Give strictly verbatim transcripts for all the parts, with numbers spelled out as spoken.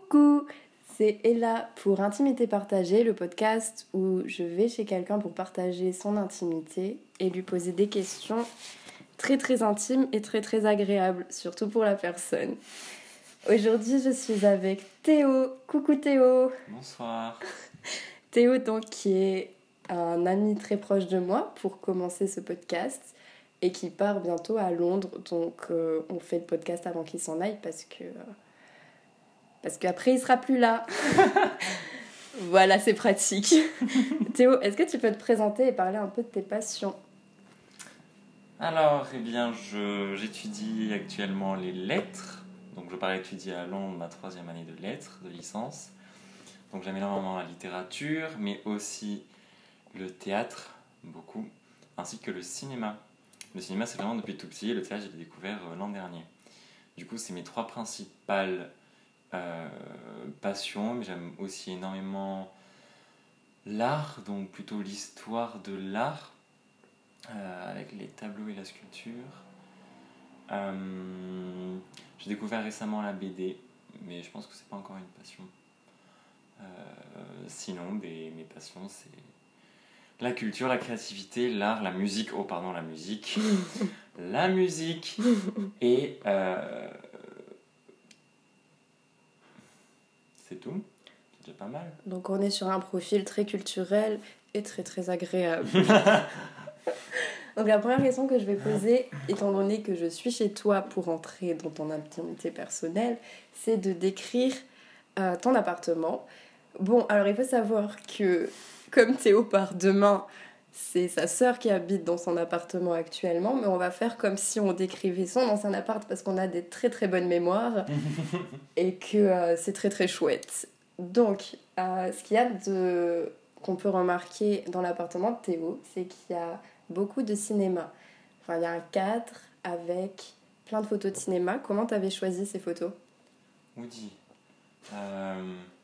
Coucou, c'est Ella pour Intimité Partagée, le podcast où je vais chez quelqu'un pour partager son intimité et lui poser des questions très très intimes et très très agréables, surtout pour la personne. Aujourd'hui, je suis avec Théo. Coucou Théo. Bonsoir. Théo, donc, qui est un ami très proche de moi pour commencer ce podcast et qui part bientôt à Londres. Donc, euh, on fait le podcast avant qu'il s'en aille parce que... Euh, parce qu'après, il sera plus là. Voilà, c'est pratique. Théo, est-ce que tu peux te présenter et parler un peu de tes passions ? Alors, eh bien, je, j'étudie actuellement les lettres. Donc, je pars étudier à Londres ma troisième année de lettres, de licence. Donc, j'aime énormément la littérature, mais aussi le théâtre, beaucoup, ainsi que le cinéma. Le cinéma, c'est vraiment depuis tout petit, et le théâtre, je l'ai découvert l'an dernier. Du coup, c'est mes trois principales euh, passions, mais j'aime aussi énormément l'art, donc plutôt l'histoire de l'art, euh, avec les tableaux et la sculpture. Euh, j'ai découvert récemment la B D, mais je pense que c'est pas encore une passion. Euh, sinon, des, mes passions, c'est la culture, la créativité, l'art, la musique. Oh, pardon, la musique. la musique. Et euh, c'est tout. C'est déjà pas mal. Donc, on est sur un profil très culturel et très très agréable. Donc, la première question que je vais poser, étant donné que je suis chez toi pour entrer dans ton intimité personnelle, c'est de décrire euh, ton appartement. Bon, alors il faut savoir que, comme Théo part demain, c'est sa sœur qui habite dans son appartement actuellement, mais on va faire comme si on décrivait son ancien appart parce qu'on a des très très bonnes mémoires et que euh, c'est très très chouette. Donc, euh, ce qu'il y a de... qu'on peut remarquer dans l'appartement de Théo, c'est qu'il y a beaucoup de cinéma. Enfin, il y a un cadre avec plein de photos de cinéma. Comment tu avais choisi ces photos ? Woody. Euh...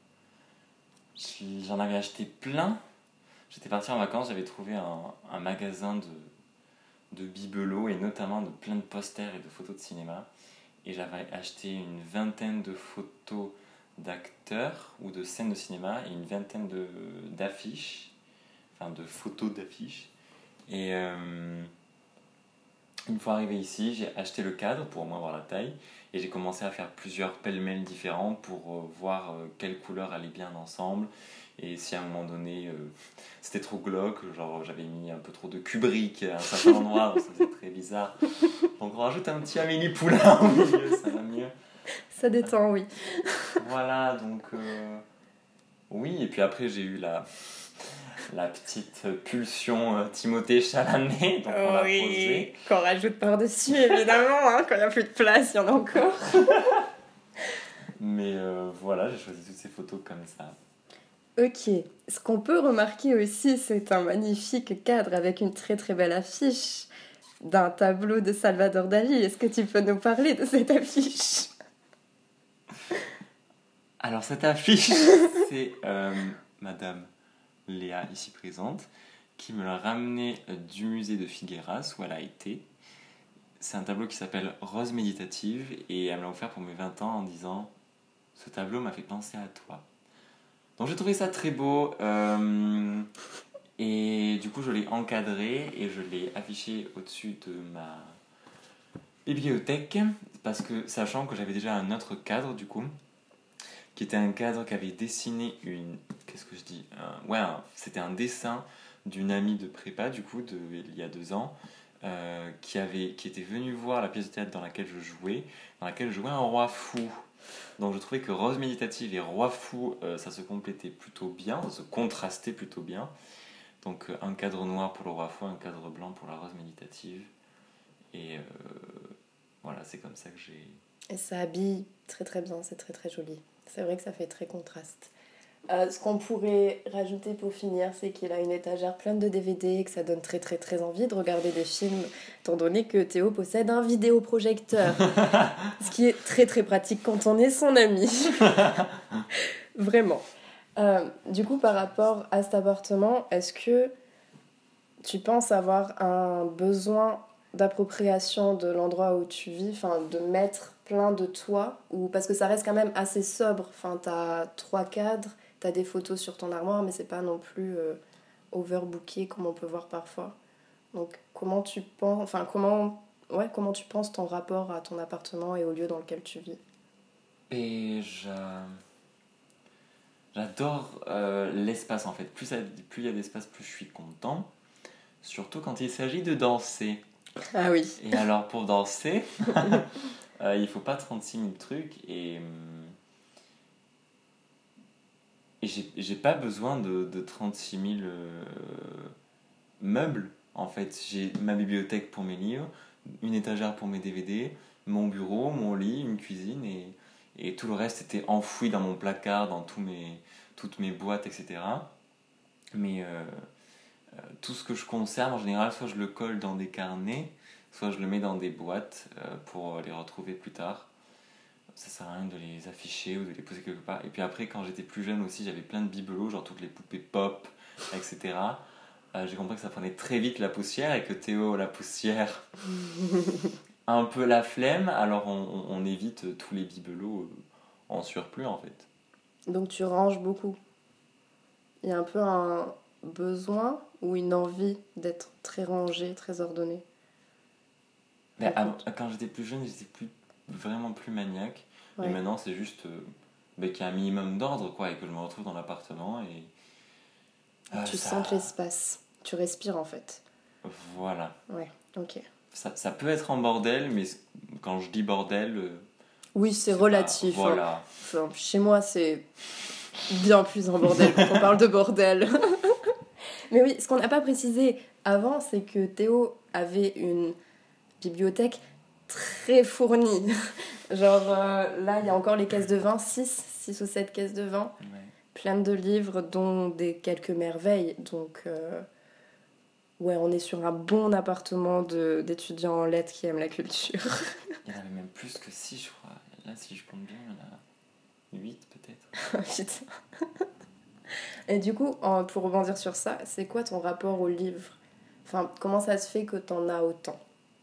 J'en avais acheté plein. J'étais parti en vacances, j'avais trouvé un, un magasin de, de bibelots et notamment de plein de posters et de photos de cinéma. Et j'avais acheté une vingtaine de photos d'acteurs ou de scènes de cinéma et une vingtaine de, d'affiches, enfin de photos d'affiches. Et euh, une fois arrivé ici, j'ai acheté le cadre pour au moins voir la taille et j'ai commencé à faire plusieurs pêle-mêle différents pour euh, voir euh, quelle couleur allait bien ensemble. Et si à un moment donné euh, c'était trop glauque, genre j'avais mis un peu trop de Kubrick à un certain endroit, donc ça faisait très bizarre. Donc on rajoute un petit Amélie Poulain au milieu, ça va mieux. Ça détend, oui. Voilà, donc euh, oui, et puis après j'ai eu la, la petite pulsion euh, Timothée Chalamet, donc on l'a oui, posé. Qu'on rajoute par-dessus, évidemment, hein, quand il n'y a plus de place, il y en a encore. Mais euh, voilà, j'ai choisi toutes ces photos comme ça. Ok, ce qu'on peut remarquer aussi, c'est un magnifique cadre avec une très très belle affiche d'un tableau de Salvador Dali. Est-ce que tu peux nous parler de cette affiche ? Alors cette affiche, c'est euh, Madame Léa, ici présente, qui me l'a ramenée du musée de Figueras, où elle a été. C'est un tableau qui s'appelle Rose méditative, et elle me l'a offert pour mes vingt ans en disant « Ce tableau m'a fait penser à toi ». Donc j'ai trouvé ça très beau, euh, et du coup je l'ai encadré et je l'ai affiché au-dessus de ma bibliothèque, parce que sachant que j'avais déjà un autre cadre du coup, qui était un cadre qui avait dessiné une... Qu'est-ce que je dis un, Ouais, un, c'était un dessin d'une amie de prépa, du coup, de, il y a deux ans, euh, qui, avait, qui était venue voir la pièce de théâtre dans laquelle je jouais, dans laquelle je jouais un roi fou. Donc je trouvais que Rose méditative et Roi fou, euh, ça se complétait plutôt bien, ça se contrastait plutôt bien. Donc euh, un cadre noir pour le Roi fou, un cadre blanc pour la Rose méditative. Et euh, voilà, c'est comme ça que j'ai... Et ça habille très très bien, c'est très très joli. C'est vrai que ça fait très contraste. Euh, ce qu'on pourrait rajouter pour finir, c'est qu'il a une étagère pleine de D V D et que ça donne très très très envie de regarder des films, étant donné que Théo possède un vidéoprojecteur. Ce qui est très très pratique quand on est son ami. Vraiment. Euh, du coup, par rapport à cet appartement, est-ce que tu penses avoir un besoin d'appropriation de l'endroit où tu vis, enfin de mettre plein de toi ou parce que ça reste quand même assez sobre. Enfin, t'as trois cadres, t'as des photos sur ton armoire, mais c'est pas non plus euh, overbooké comme on peut voir parfois. Donc, comment tu penses, enfin, comment, ouais, comment tu penses ton rapport à ton appartement et au lieu dans lequel tu vis? Et j'a- j'adore euh, l'espace en fait. Plus ça- plus il y a d'espace, plus je suis content. Surtout quand il s'agit de danser. Ah oui. Et alors pour danser, euh, il faut pas trente-six mille trucs et, hum, et j'ai, j'ai pas besoin de, de trente-six mille euh, meubles en fait. J'ai ma bibliothèque pour mes livres, une étagère pour mes D V D, mon bureau, mon lit, une cuisine et, et tout le reste était enfoui dans mon placard, dans tous mes, toutes mes boîtes, et cetera. Mais euh, euh, tout ce que je conserve en général, soit je le colle dans des carnets, soit je le mets dans des boîtes euh, pour les retrouver plus tard. Ça sert à rien de les afficher ou de les poser quelque part. Et puis après, quand j'étais plus jeune aussi, j'avais plein de bibelots, genre toutes les poupées pop, et cetera. Euh, j'ai compris que ça prenait très vite la poussière et que Théo, la poussière, a un peu la flemme, alors on, on évite tous les bibelots euh, en surplus en fait. Donc tu ranges beaucoup. Il y a un peu un besoin ou une envie d'être très rangé, très ordonné. Mais En avant- fait. quand j'étais plus jeune, j'étais plus, vraiment plus maniaque. Et Ouais. maintenant, c'est juste euh, bah, qu'il y a un minimum d'ordre quoi, et que je me retrouve dans l'appartement. Et euh, Tu ça... sens l'espace. Tu respires en fait. Voilà. Ouais, ok. Ça, ça peut être en bordel, mais quand je dis bordel, euh, Oui, c'est c'est relatif. pas... Voilà. Enfin, chez moi, c'est bien plus un bordel quand on parle de bordel. Mais oui, ce qu'on n'a pas précisé avant, c'est que Théo avait une bibliothèque très fournie. Genre, euh, là, il y a encore les caisses de vin, six six ou sept caisses de vin, Ouais. plein de livres, dont des quelques merveilles. Donc, euh, ouais, on est sur un bon appartement de, d'étudiants en lettres qui aiment la culture. Il y en avait même plus que six, je crois. Là, si je compte bien, il y en a huit peut-être. Putain. Et du coup, en- pour rebondir sur ça, c'est quoi ton rapport au livre? Enfin, comment ça se fait que t'en as autant?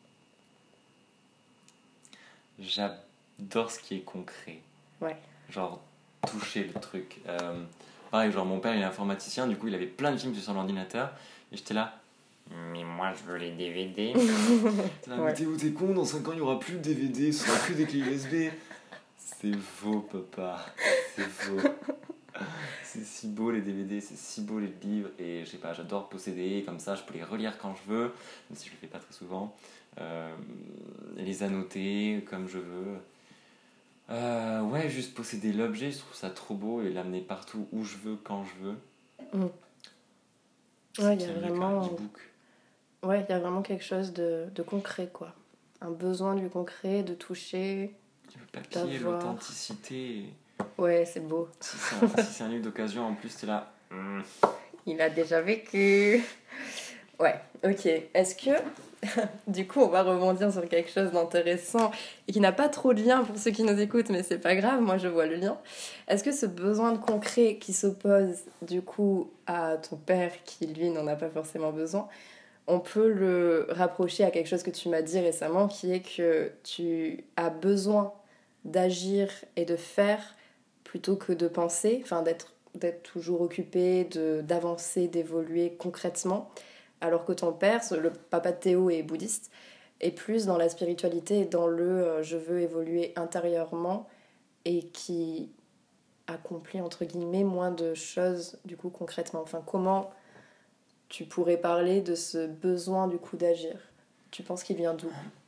J'adore ce qui est concret. Ouais. Genre, toucher le truc. Euh, pareil, genre, mon père, il est informaticien, du coup, il avait plein de films sur l'ordinateur. Et j'étais là, mais moi, je veux les D V D. Là, Ouais. mais Théo, t'es con, dans cinq ans, il n'y aura plus de D V D, ce sera que des clés U S B. C'est faux, papa. C'est faux. C'est si beau les D V D, c'est si beau les livres. Et je sais pas, j'adore posséder, comme ça, je peux les relire quand je veux, même si je le fais pas très souvent. Euh, les annoter comme je veux. Euh, ouais, juste posséder l'objet, je trouve ça trop beau et l'amener partout où je veux, quand je veux. Mm. C'est Ouais, il y a bien mieux vraiment... qu'un e-book. Ouais, il y a vraiment quelque chose de, de concret, quoi. Un besoin du concret, de toucher. Le papier, D'avoir. l'authenticité. Ouais, c'est beau. Si c'est un, si c'est un livre d'occasion, en plus, t'es là. mm. Il a déjà vécu. Ouais, ok. Est-ce que, du coup, on va rebondir sur quelque chose d'intéressant et qui n'a pas trop de lien pour ceux qui nous écoutent, mais c'est pas grave, moi je vois le lien. Est-ce que ce besoin de concret qui s'oppose, du coup, à ton père qui, lui, n'en a pas forcément besoin, on peut le rapprocher à quelque chose que tu m'as dit récemment, qui est que tu as besoin d'agir et de faire plutôt que de penser, enfin d'être, d'être toujours occupé, de, d'avancer, d'évoluer concrètement, alors que ton père, le papa de Théo est bouddhiste, est plus dans la spiritualité et dans le euh, je veux évoluer intérieurement et qui accomplit entre guillemets moins de choses du coup concrètement. Enfin, comment tu pourrais parler de ce besoin du coup d'agir? Tu penses qu'il vient d'où?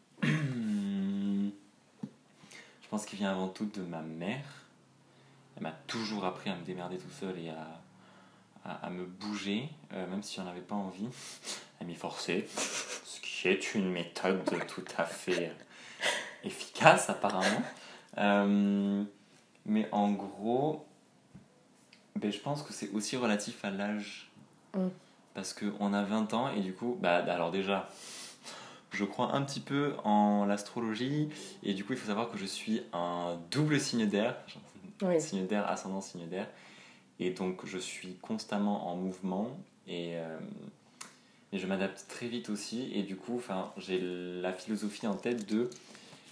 Je pense qu'il vient avant tout de ma mère. Elle m'a toujours appris à me démerder tout seul et à, à, à me bouger, euh, même si j'en avais pas envie. Elle m'y forçait, ce qui est une méthode tout à fait efficace apparemment. Euh, mais en gros, ben, je pense que c'est aussi relatif à l'âge. Mm. Parce qu'on a vingt ans et du coup, bah, alors déjà, je crois un petit peu en l'astrologie et du coup, il faut savoir que je suis un double signe d'air. Oui. Signe d'air, ascendant signe d'air. Et donc, je suis constamment en mouvement et, euh, et je m'adapte très vite aussi. Et du coup, j'ai la philosophie en tête de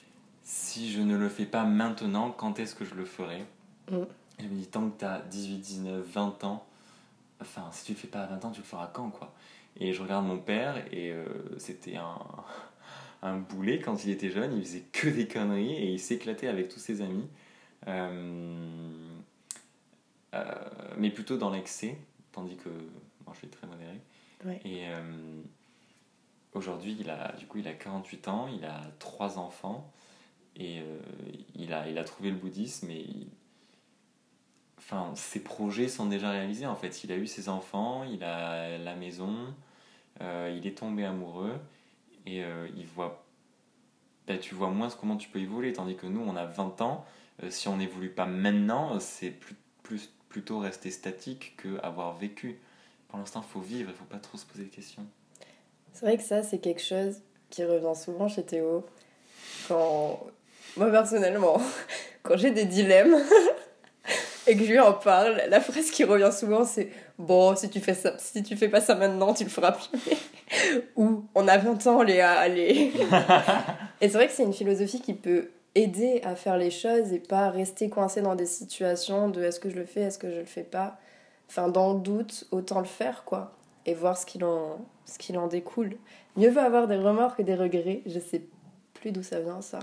si je ne le fais pas maintenant, quand est-ce que je le ferai? Mm. Je me dis, tant que t'as dix-huit, dix-neuf, vingt ans, enfin, si tu le fais pas à vingt ans, tu le feras quand, quoi? Et je regarde mon père, et euh, c'était un, un boulet quand il était jeune, il faisait que des conneries, et il s'éclatait avec tous ses amis. Euh, euh, mais plutôt dans l'excès, tandis que moi je suis très modéré. Ouais. Et euh, aujourd'hui, il a, du coup, il a quarante-huit ans, il a trois enfants, et euh, il, a, il a trouvé le bouddhisme, et il, enfin, ses projets sont déjà réalisés en fait. Il a eu ses enfants, il a la maison, euh, il est tombé amoureux, et euh, il voit, ben, tu vois moins comment tu peux évoluer, tandis que nous, on a vingt ans, euh, si on n'évolue pas maintenant, c'est plus, plus, plutôt rester statique qu'avoir vécu. Pour l'instant, il faut vivre, il ne faut pas trop se poser de questions. C'est vrai que ça, c'est quelque chose qui revient souvent chez Théo. Quand, moi personnellement, quand j'ai des dilemmes et que je lui en parle, la phrase qui revient souvent, c'est bon, si tu fais ça, si tu fais pas ça maintenant, tu le feras plus. Ou on a vingt ans, Léa, allez. Et c'est vrai que c'est une philosophie qui peut aider à faire les choses et pas rester coincé dans des situations de est-ce que je le fais, est-ce que je le fais pas. Enfin, dans le doute, autant le faire, quoi. Et voir ce qu'il en, ce qu'il en découle. Mieux vaut avoir des remords que des regrets. Je sais plus d'où ça vient, ça.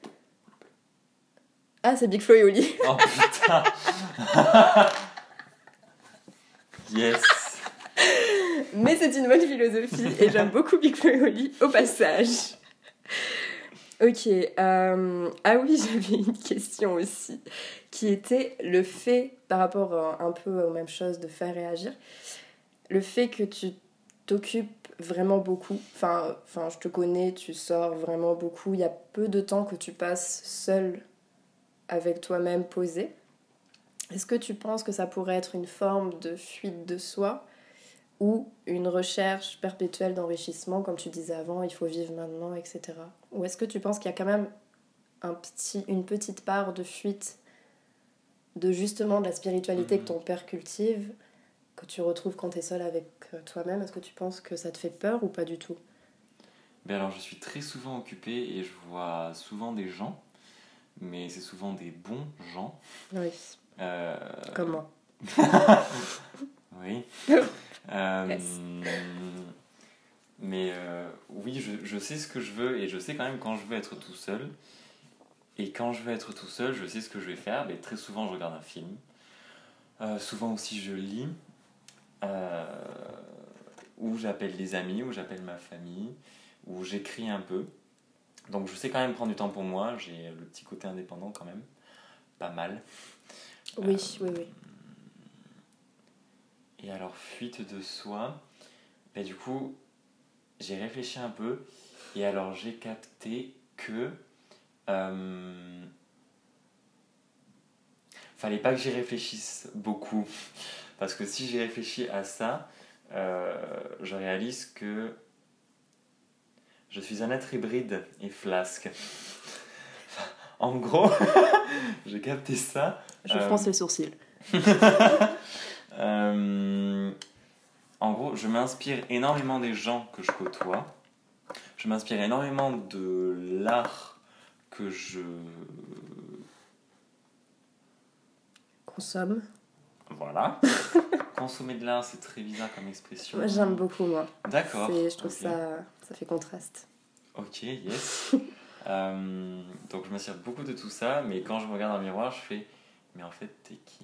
Ah, c'est Big Flo et Oli. Oh putain. Yes. Mais c'est une bonne philosophie et j'aime beaucoup Big Flo et Oli au passage. Ok, euh, ah oui, j'avais une question aussi, qui était le fait, par rapport à, un peu aux mêmes choses de faire et agir, le fait que tu t'occupes vraiment beaucoup, enfin, enfin je te connais, tu sors vraiment beaucoup, il y a peu de temps que tu passes seul avec toi-même posé. Est-ce que tu penses que ça pourrait être une forme de fuite de soi ou une recherche perpétuelle d'enrichissement, comme tu disais avant, il faut vivre maintenant, et cetera. Ou est-ce que tu penses qu'il y a quand même un petit, une petite part de fuite de justement de la spiritualité mmh. que ton père cultive, que tu retrouves quand tu es seul avec toi-même? Est-ce que tu penses que ça te fait peur ou pas du tout? Ben alors, je suis très souvent occupé et je vois souvent des gens, mais c'est souvent des bons gens. Oui. Euh... Comme moi. Oui. euh... yes. Mais euh, oui, je, je sais ce que je veux et je sais quand même quand je veux être tout seul. Et quand je veux être tout seul, je sais ce que je vais faire. Mais très souvent, je regarde un film. Euh, souvent aussi, je lis. Euh, ou j'appelle des amis, ou j'appelle ma famille, ou j'écris un peu. Donc je sais quand même prendre du temps pour moi. J'ai le petit côté indépendant quand même. Pas mal. Oui, euh, oui, oui. Et alors, fuite de soi, ben, du coup, j'ai réfléchi un peu. Et alors, j'ai capté que... Euh, fallait pas que j'y réfléchisse beaucoup. Parce que si j'y réfléchis à ça, euh, je réalise que je suis un être hybride et flasque. En gros, j'ai capté ça. Je euh, fronce les sourcils. euh, en gros, je m'inspire énormément des gens que je côtoie. Je m'inspire énormément de l'art que je... consomme. Voilà. Consommer de l'art, c'est très bizarre comme expression. Moi, j'aime beaucoup, moi. D'accord. C'est, je trouve okay. ça, ça fait contraste. Ok, yes. euh, donc, je m'inspire beaucoup de tout ça, mais quand je me regarde dans le miroir, je fais... Mais en fait, t'es qui?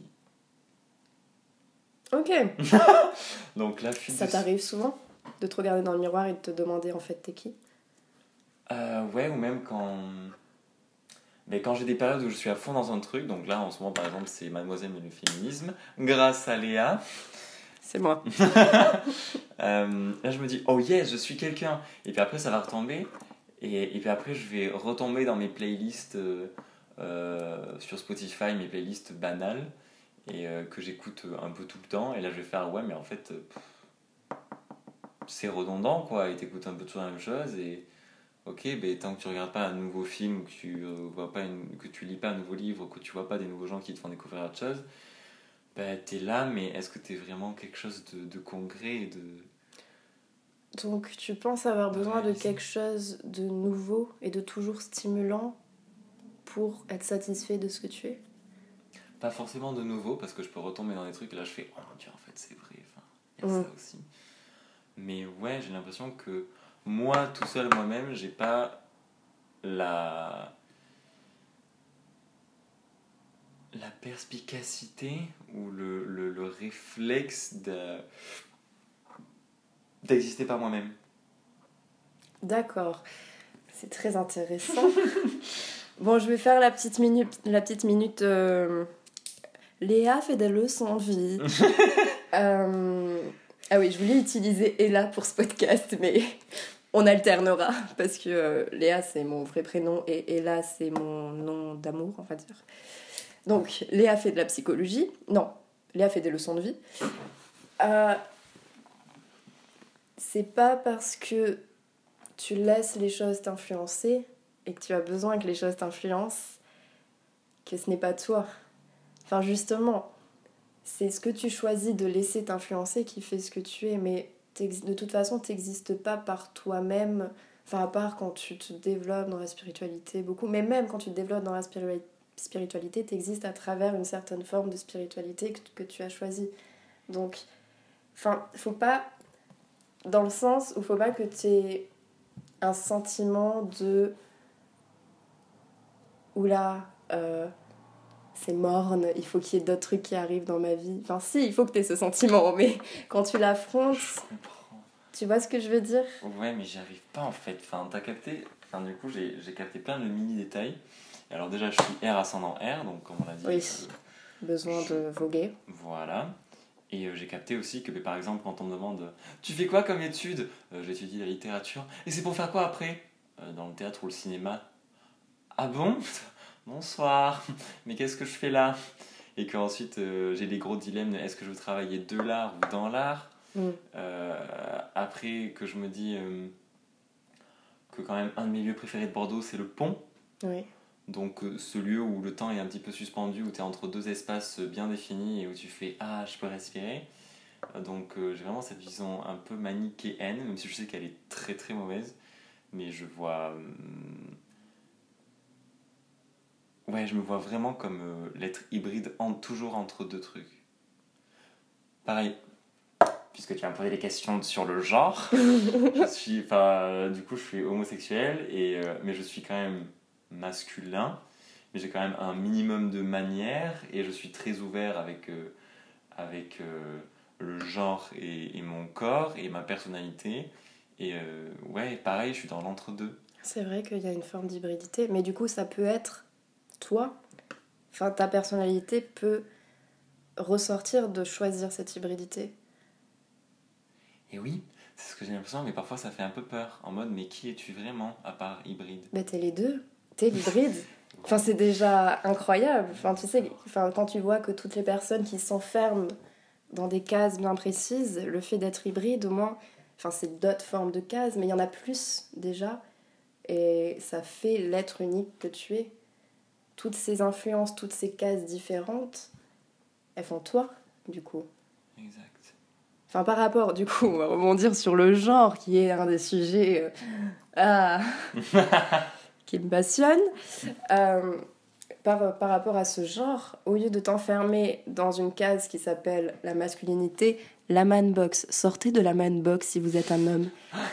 Ok. Donc, la ça t'arrive souvent de te regarder dans le miroir et de te demander en fait t'es qui? euh, Ouais, ou même quand... Mais quand j'ai des périodes où je suis à fond dans un truc, donc là en ce moment par exemple c'est Mademoiselle et le féminisme, grâce à Léa. C'est moi. euh, là je me dis oh yes, je suis quelqu'un. Et puis après ça va retomber. Et, et puis après je vais retomber dans mes playlists euh, euh, sur Spotify, mes playlists banales, et euh, que j'écoute un peu tout le temps. Et là je vais faire ouais mais en fait pff, c'est redondant quoi, et t'écoutes un peu toujours la même chose. Et ok, ben, tant que tu regardes pas un nouveau film, que tu euh, vois pas une, que tu lis pas un nouveau livre, que tu vois pas des nouveaux gens qui te font découvrir autre chose, ben t'es là, mais est-ce que t'es vraiment quelque chose de, de concret et de... Donc tu penses avoir besoin de quelque chose de nouveau et de toujours stimulant pour être satisfait de ce que tu es? Pas forcément de nouveau, parce que je peux retomber dans des trucs et là je fais oh mon dieu, en fait c'est vrai, enfin, il y a Mmh. ça aussi. Mais ouais, j'ai l'impression que moi, tout seul, moi-même, j'ai pas la la perspicacité ou le, le, le réflexe de d'exister par moi-même. D'accord, c'est très intéressant. Bon, je vais faire la petite minute, la petite minute euh, Léa fait des leçons de vie. euh, ah oui, je voulais utiliser Ella pour ce podcast, mais on alternera parce que euh, Léa c'est mon vrai prénom et Ella c'est mon nom d'amour, on va dire. Donc, Léa fait de la psychologie. Non, Léa fait des leçons de vie. Euh, c'est pas parce que tu laisses les choses t'influencer et que tu as besoin que les choses t'influencent que ce n'est pas toi. Enfin, justement, c'est ce que tu choisis de laisser t'influencer qui fait ce que tu es, mais de toute façon, tu n'existes pas par toi-même, enfin, à part quand tu te développes dans la spiritualité beaucoup, mais même quand tu te développes dans la spiri- spiritualité, tu existes à travers une certaine forme de spiritualité que, que tu as choisie. Donc, enfin, faut pas, dans le sens où faut pas que tu aies un sentiment de oula, euh, c'est morne, il faut qu'il y ait d'autres trucs qui arrivent dans ma vie. Enfin, si, il faut que tu aies ce sentiment, mais quand tu l'affrontes, Je comprends. tu vois ce que je veux dire? Ouais, mais j'y arrive pas en fait. Enfin, t'as capté. Enfin, du coup, j'ai, j'ai capté plein de mini-détails. Alors, déjà, je suis R ascendant R, donc comme on l'a dit. Oui, euh, besoin je... de voguer. Voilà. Et euh, j'ai capté aussi que, par exemple, quand on me demande tu fais quoi comme étude? euh, J'étudie la littérature. Et c'est pour faire quoi après? euh, Dans le théâtre ou le cinéma. Ah bon? Bonsoir. Mais qu'est-ce que je fais là? Et qu'ensuite euh, j'ai des gros dilemmes. Est-ce que je veux travailler de l'art ou dans l'art? Mm. euh, Après que je me dis euh, que quand même un de mes lieux préférés de Bordeaux, c'est le pont. Oui. Donc euh, ce lieu où le temps est un petit peu suspendu, où tu es entre deux espaces bien définis et où tu fais ah je peux respirer. Euh, donc euh, j'ai vraiment cette vision un peu manichéenne, même si je sais qu'elle est très très mauvaise, mais je vois euh, ouais je me vois vraiment comme euh, l'être hybride en, toujours entre deux trucs. Pareil, puisque tu vas me poser des questions sur le genre, je suis, enfin, du coup je suis homosexuel et euh, mais je suis quand même masculin, mais j'ai quand même un minimum de manières et je suis très ouvert avec, euh, avec euh, le genre et, et mon corps et ma personnalité. Et euh, ouais, pareil, je suis dans l'entre-deux. C'est vrai qu'il y a une forme d'hybridité, mais du coup, ça peut être toi. Enfin, ta personnalité peut ressortir de choisir cette hybridité. Et oui, c'est ce que j'ai l'impression, mais parfois ça fait un peu peur. En mode, mais qui es-tu vraiment à part hybride? Bah, t'es les deux. T'es l'hybride. Enfin, c'est déjà incroyable. Enfin, tu sais, enfin, quand tu vois que toutes les personnes qui s'enferment dans des cases bien précises, le fait d'être hybride, au moins, enfin, c'est d'autres formes de cases, mais il y en a plus déjà. Et ça fait l'être unique que tu es. Toutes ces influences, toutes ces cases différentes, elles font toi, du coup. Exact. Enfin, par rapport, du coup, on va rebondir sur le genre, qui est un des sujets euh, ah, qui me passionne. Euh, par, par rapport à ce genre, au lieu de t'enfermer dans une case qui s'appelle la masculinité, la man box. Sortez de la man box si vous êtes un homme.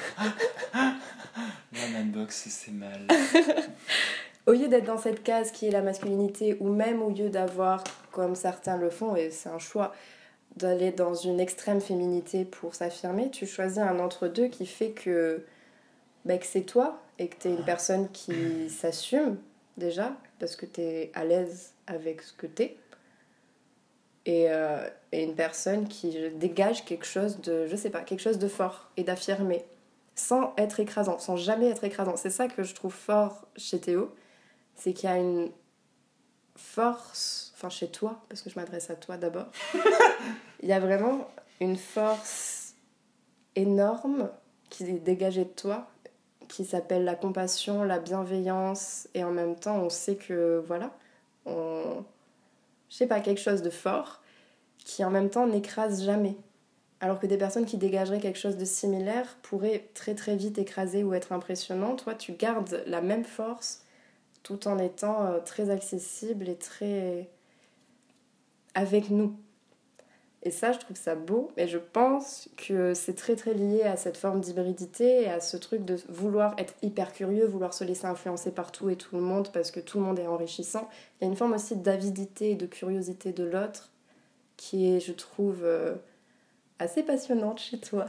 La man box, c'est mal. Au lieu d'être dans cette case qui est la masculinité, ou même au lieu d'avoir, comme certains le font, et c'est un choix, d'aller dans une extrême féminité pour s'affirmer, tu choisis un entre-deux qui fait que, bah, que c'est toi et que tu es une personne qui s'assume déjà parce que tu es à l'aise avec ce que tu es et, euh, et une personne qui dégage quelque chose de, je sais pas, quelque chose de fort et d'affirmé sans être écrasant, sans jamais être écrasant. C'est ça que je trouve fort chez Théo, c'est qu'il y a une force, enfin chez toi, parce que je m'adresse à toi d'abord, il y a vraiment une force énorme qui est dégagée de toi, qui s'appelle la compassion, la bienveillance, et en même temps on sait que voilà, on... je sais pas, quelque chose de fort qui en même temps n'écrase jamais. Alors que des personnes qui dégageraient quelque chose de similaire pourraient très très vite écraser ou être impressionnantes. Toi, tu gardes la même force tout en étant euh, très accessible et très avec nous. Et ça, je trouve ça beau, et je pense que c'est très très lié à cette forme d'hybridité et à ce truc de vouloir être hyper curieux, vouloir se laisser influencer par tout et tout le monde parce que tout le monde est enrichissant. Il y a une forme aussi d'avidité et de curiosité de l'autre qui est, je trouve, euh, assez passionnante chez toi.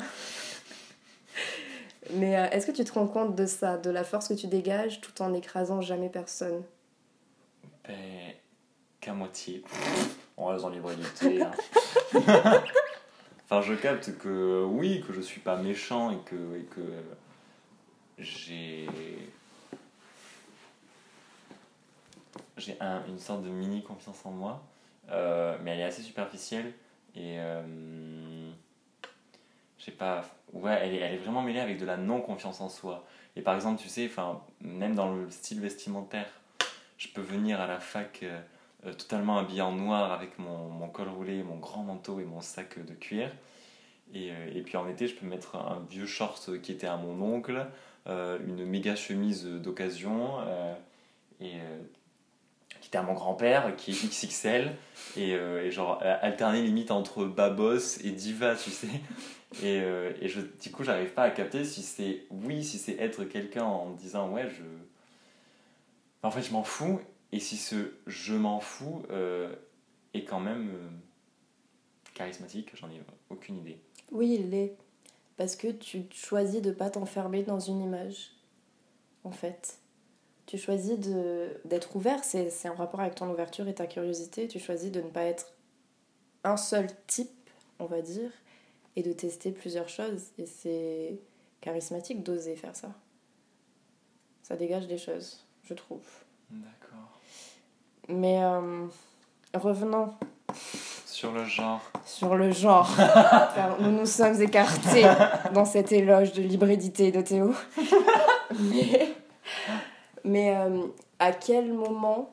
Mais euh, est-ce que tu te rends compte de ça, de la force que tu dégages tout en n'écrasant jamais personne? Ben, qu'à moitié. On reste dans l'hybridité. Hein. Enfin, je capte que oui, que je suis pas méchant et que, et que j'ai j'ai un, une sorte de mini confiance en moi, euh, mais elle est assez superficielle et euh, je sais pas. Ouais, elle est, elle est vraiment mêlée avec de la non confiance en soi. Et par exemple, tu sais, enfin, même dans le style vestimentaire, je peux venir à la fac. Euh, euh, totalement habillé en noir avec mon, mon col roulé, mon grand manteau et mon sac de cuir. Et, euh, et puis en été, je peux mettre un vieux short qui était à mon oncle, euh, une méga chemise d'occasion euh, et, euh, qui était à mon grand-père, qui est X X L, et, euh, et genre alterner limite entre babos et diva, tu sais. Et, euh, et je, du coup, j'arrive pas à capter si c'est oui, si c'est être quelqu'un en me disant ouais, je. En fait, je m'en fous, et si ce je m'en fous euh, est quand même euh, charismatique, j'en ai aucune idée. Oui, il l'est. Parce que tu choisis de ne pas t'enfermer dans une image, en fait. Tu choisis de, d'être ouvert, c'est, c'est en rapport avec ton ouverture et ta curiosité. Tu choisis de ne pas être un seul type, on va dire, et de tester plusieurs choses. Et c'est charismatique d'oser faire ça. Ça dégage des choses, je trouve. D'accord. Mais euh, revenons sur le genre. Sur le genre. Car nous nous sommes écartés dans cet éloge de l'hybridité de Théo. Mais, mais euh, à quel moment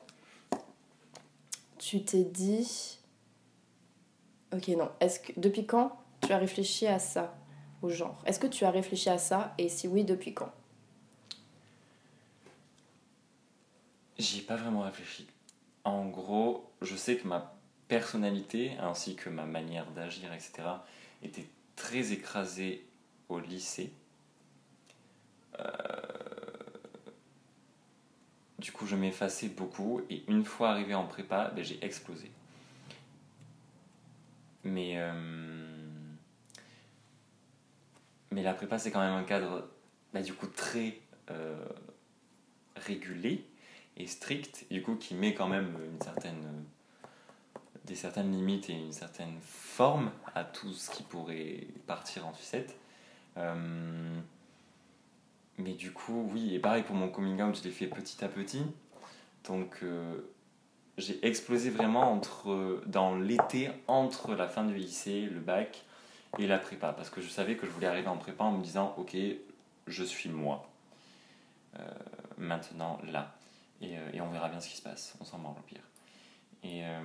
tu t'es dit... Ok, non. Est-ce que, depuis quand tu as réfléchi à ça, au genre? Est-ce que tu as réfléchi à ça? Et si oui, depuis quand? J'y ai pas vraiment réfléchi. En gros, je sais que ma personnalité, ainsi que ma manière d'agir, et cetera, était très écrasée au lycée. Euh... Du coup, je m'effaçais beaucoup, et une fois arrivé en prépa, ben, j'ai explosé. Mais, euh... Mais la prépa, c'est quand même un cadre, ben, du coup, très euh, régulé et strict, du coup, qui met quand même une certaine... des certaines limites et une certaine forme à tout ce qui pourrait partir en sucette. Euh, mais du coup, oui, et pareil pour mon coming out, je l'ai fait petit à petit. Donc, euh, j'ai explosé vraiment entre, dans l'été, entre la fin du lycée, le bac et la prépa. Parce que je savais que je voulais arriver en prépa en me disant, ok, je suis moi. Euh, maintenant, là. Et, euh, et on verra bien ce qui se passe. On s'en mord le pire. Et... Euh,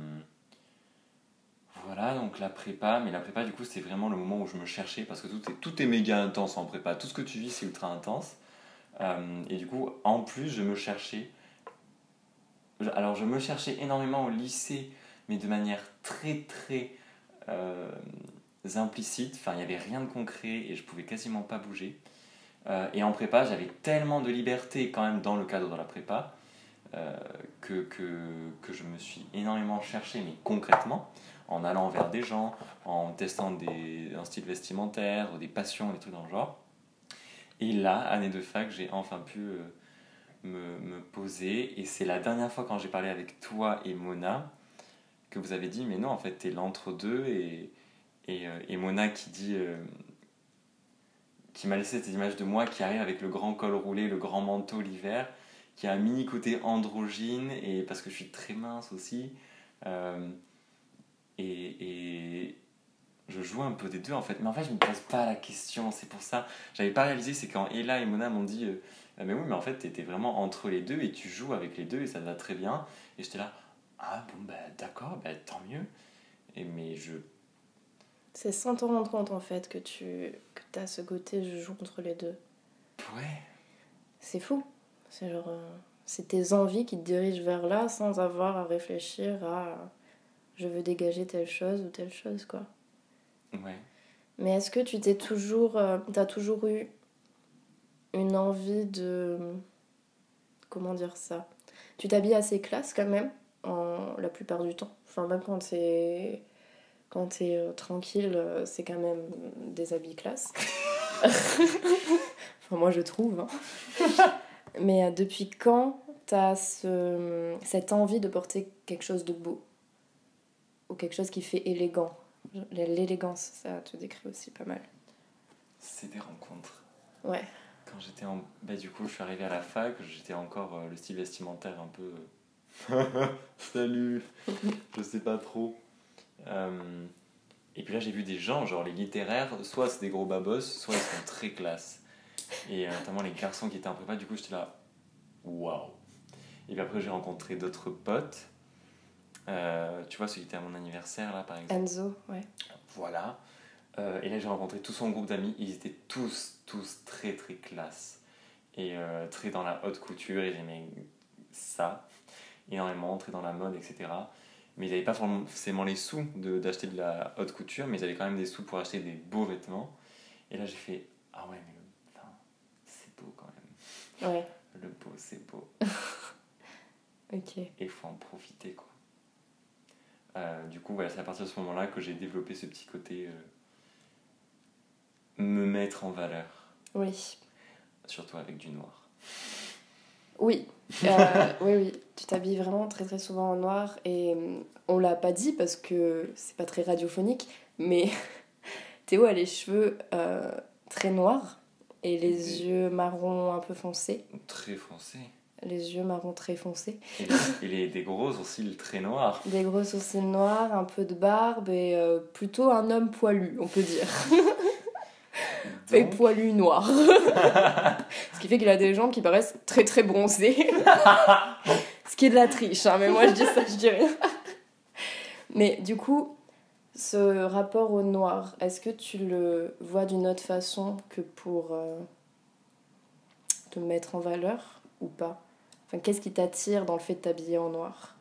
Voilà, donc la prépa, mais la prépa du coup c'est vraiment le moment où je me cherchais parce que tout est, tout est méga intense en prépa, tout ce que tu vis c'est ultra intense. Euh, et du coup en plus je me cherchais, alors je me cherchais énormément au lycée mais de manière très très euh, implicite, enfin il n'y avait rien de concret et je pouvais quasiment pas bouger. Euh, et en prépa j'avais tellement de liberté quand même dans le cadre de la prépa euh, que, que, que je me suis énormément cherché mais concrètement. En allant vers des gens, en testant des, un style vestimentaire, des passions, des trucs dans le genre. Et là, année de fac, j'ai enfin pu euh, me, me poser. Et c'est la dernière fois quand j'ai parlé avec toi et Mona que vous avez dit, mais non, en fait, t'es l'entre-deux. Et, et, euh, et Mona qui dit... Euh, qui m'a laissé cette image de moi qui arrive avec le grand col roulé, le grand manteau l'hiver, qui a un mini côté androgyne, et parce que je suis très mince aussi. Euh, Et, et je joue un peu des deux en fait, mais en fait je me pose pas la question, c'est pour ça. J'avais pas réalisé, c'est quand Ella et Mona m'ont dit euh, mais oui, mais en fait t'étais vraiment entre les deux et tu joues avec les deux et ça te va très bien. Et j'étais là, ah bon bah d'accord, bah tant mieux. Et mais je. C'est sans te rendre compte en fait que tu que t'as ce côté je joue entre les deux. Ouais. C'est fou. C'est genre. Euh... c'est tes envies qui te dirigent vers là sans avoir à réfléchir à je veux dégager telle chose ou telle chose, quoi. Ouais. Mais est-ce que tu t'es toujours... Euh, t'as toujours eu une envie de... Comment dire ça? Tu t'habilles assez classe quand même, en, la plupart du temps. Enfin, même quand t'es, quand t'es euh, tranquille, euh, c'est quand même des habits classe. Enfin, moi, je trouve. Hein. Mais euh, depuis quand t'as ce, cette envie de porter quelque chose de beau? Ou quelque chose qui fait élégant? L'élégance, ça te décrit aussi pas mal. C'est des rencontres. Ouais. Quand j'étais en... Bah, du coup, je suis arrivé à la fac, j'étais encore euh, le style vestimentaire un peu... euh, Salut. Je sais pas trop. Euh... Et puis là, j'ai vu des gens, genre les littéraires, soit c'est des gros babos, soit ils sont très classe. Et euh, notamment les garçons qui étaient en prépa, du coup, j'étais là, waouh. Et puis après, j'ai rencontré d'autres potes. Euh, tu vois, celui qui était à mon anniversaire, là, par exemple. Enzo, ouais. Voilà. Euh, et là, j'ai rencontré tout son groupe d'amis. Ils étaient tous, tous très, très classe. Et euh, très dans la haute couture. Et j'aimais ça énormément, très dans la mode, et cetera. Mais ils n'avaient pas forcément les sous de, d'acheter de la haute couture, mais ils avaient quand même des sous pour acheter des beaux vêtements. Et là, j'ai fait, ah ouais, mais le... enfin, c'est beau quand même. Ouais. Le beau, c'est beau. Ok. Et il faut en profiter, quoi. Euh, du coup, voilà, c'est à partir de ce moment-là que j'ai développé ce petit côté euh, me mettre en valeur. Oui. Surtout avec du noir. Oui. Euh, oui, oui. Tu t'habilles vraiment très très souvent en noir et on l'a pas dit parce que c'est pas très radiophonique, mais Théo a les cheveux euh, très noirs et les Des... yeux marron un peu foncés. Très foncés. Les yeux marron très foncés. Et, les, et les, des gros sourcils très noirs. Des gros sourcils noirs, un peu de barbe et euh, plutôt un homme poilu, on peut dire. Donc... Et poilu noir. Ce qui fait qu'il a des jambes qui paraissent très très bronzées. Ce qui est de la triche, hein, mais moi je dis ça, je dis rien. Mais du coup, ce rapport au noir, est-ce que tu le vois d'une autre façon que pour euh, te mettre en valeur ou pas? Enfin, qu'est-ce qui t'attire dans le fait de t'habiller en noir?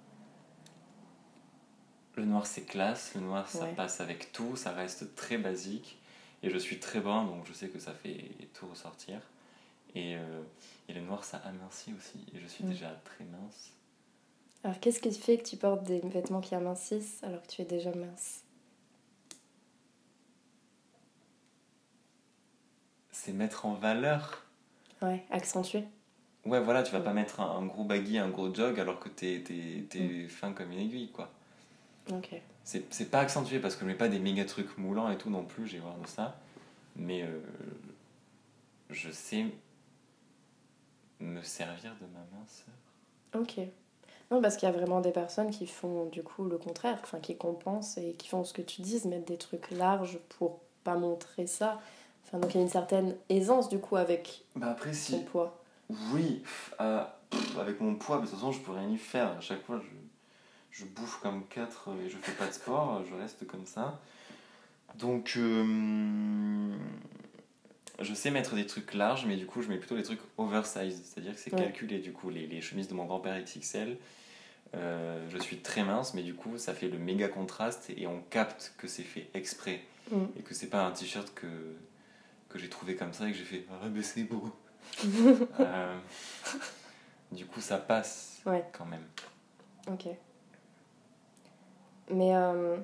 Le noir c'est classe, le noir ça Ouais. passe avec tout, ça reste très basique. Et je suis très brun, donc je sais que ça fait tout ressortir. Et, euh, et le noir ça amincit aussi, et je suis mmh. déjà très mince. Alors qu'est-ce qui fait que tu portes des vêtements qui amincissent alors que tu es déjà mince? C'est mettre en valeur. Ouais, accentuer. Ouais, voilà, tu vas mmh. pas mettre un, un gros baggy, un gros jog alors que t'es, t'es, t'es mmh. fin comme une aiguille, quoi. Ok. C'est, c'est pas accentué parce que je mets pas des méga trucs moulants et tout non plus, j'ai horreur de ça. Mais euh, je sais me servir de ma minceur. Ok. Non, parce qu'il y a vraiment des personnes qui font du coup le contraire, enfin qui compensent et qui font ce que tu dis, mettre des trucs larges pour pas montrer ça. Enfin, donc il y a une certaine aisance du coup avec bah après, ton si... poids. Oui, euh, avec mon poids, de toute façon je peux rien y faire. À chaque fois je, je bouffe comme quatre et je fais pas de sport, je reste comme ça. Donc euh, je sais mettre des trucs larges, mais du coup je mets plutôt des trucs oversize, c'est-à-dire que c'est ouais. calculé. Du coup les, les chemises de mon grand-père X X L, euh, je suis très mince, mais du coup ça fait le méga contraste et on capte que c'est fait exprès mmh. et que c'est pas un t-shirt que, que j'ai trouvé comme ça et que j'ai fait ah mais c'est beau. euh, du coup ça passe ouais. quand même. Ok. Mais euh...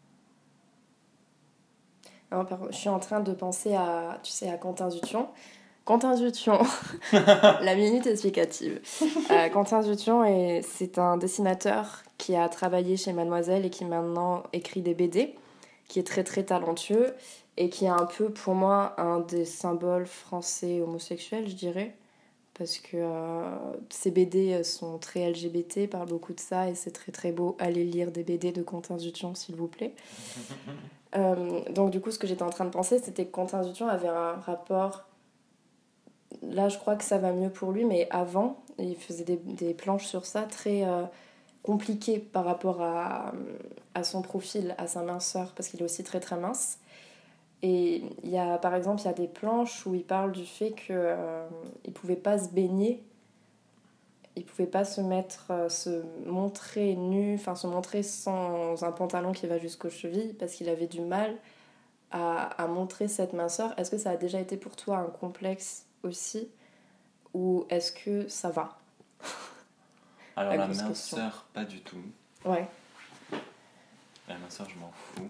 non, pardon, je suis en train de penser à, tu sais, à Quentin Dupion. Quentin Dupion, la minute explicative. Euh, Quentin Dupion, est, c'est un dessinateur qui a travaillé chez Mademoiselle et qui maintenant écrit des B D, qui est très très talentueux et qui est un peu pour moi un des symboles français homosexuels, je dirais. Parce que euh, ces B D sont très L G B T, parlent beaucoup de ça et c'est très très beau. Allez lire des B D de Quentin Dupion, s'il vous plaît. euh, donc du coup, ce que j'étais en train de penser, c'était que Quentin Dupion avait un rapport... Là, je crois que ça va mieux pour lui, mais avant, il faisait des, des planches sur ça très euh, compliquées par rapport à, à son profil, à sa minceur, parce qu'il est aussi très très mince. Et il y a, par exemple, il y a des planches où il parle du fait qu'il euh, ne pouvait pas se baigner il pouvait pas se mettre, euh, se montrer nu, enfin se montrer sans un pantalon qui va jusqu'aux chevilles parce qu'il avait du mal à, à montrer cette minceur. Est-ce que ça a déjà été pour toi un complexe aussi ou est-ce que ça va? Alors La la grosse question. minceur, pas du tout. Ouais, La minceur, je m'en fous.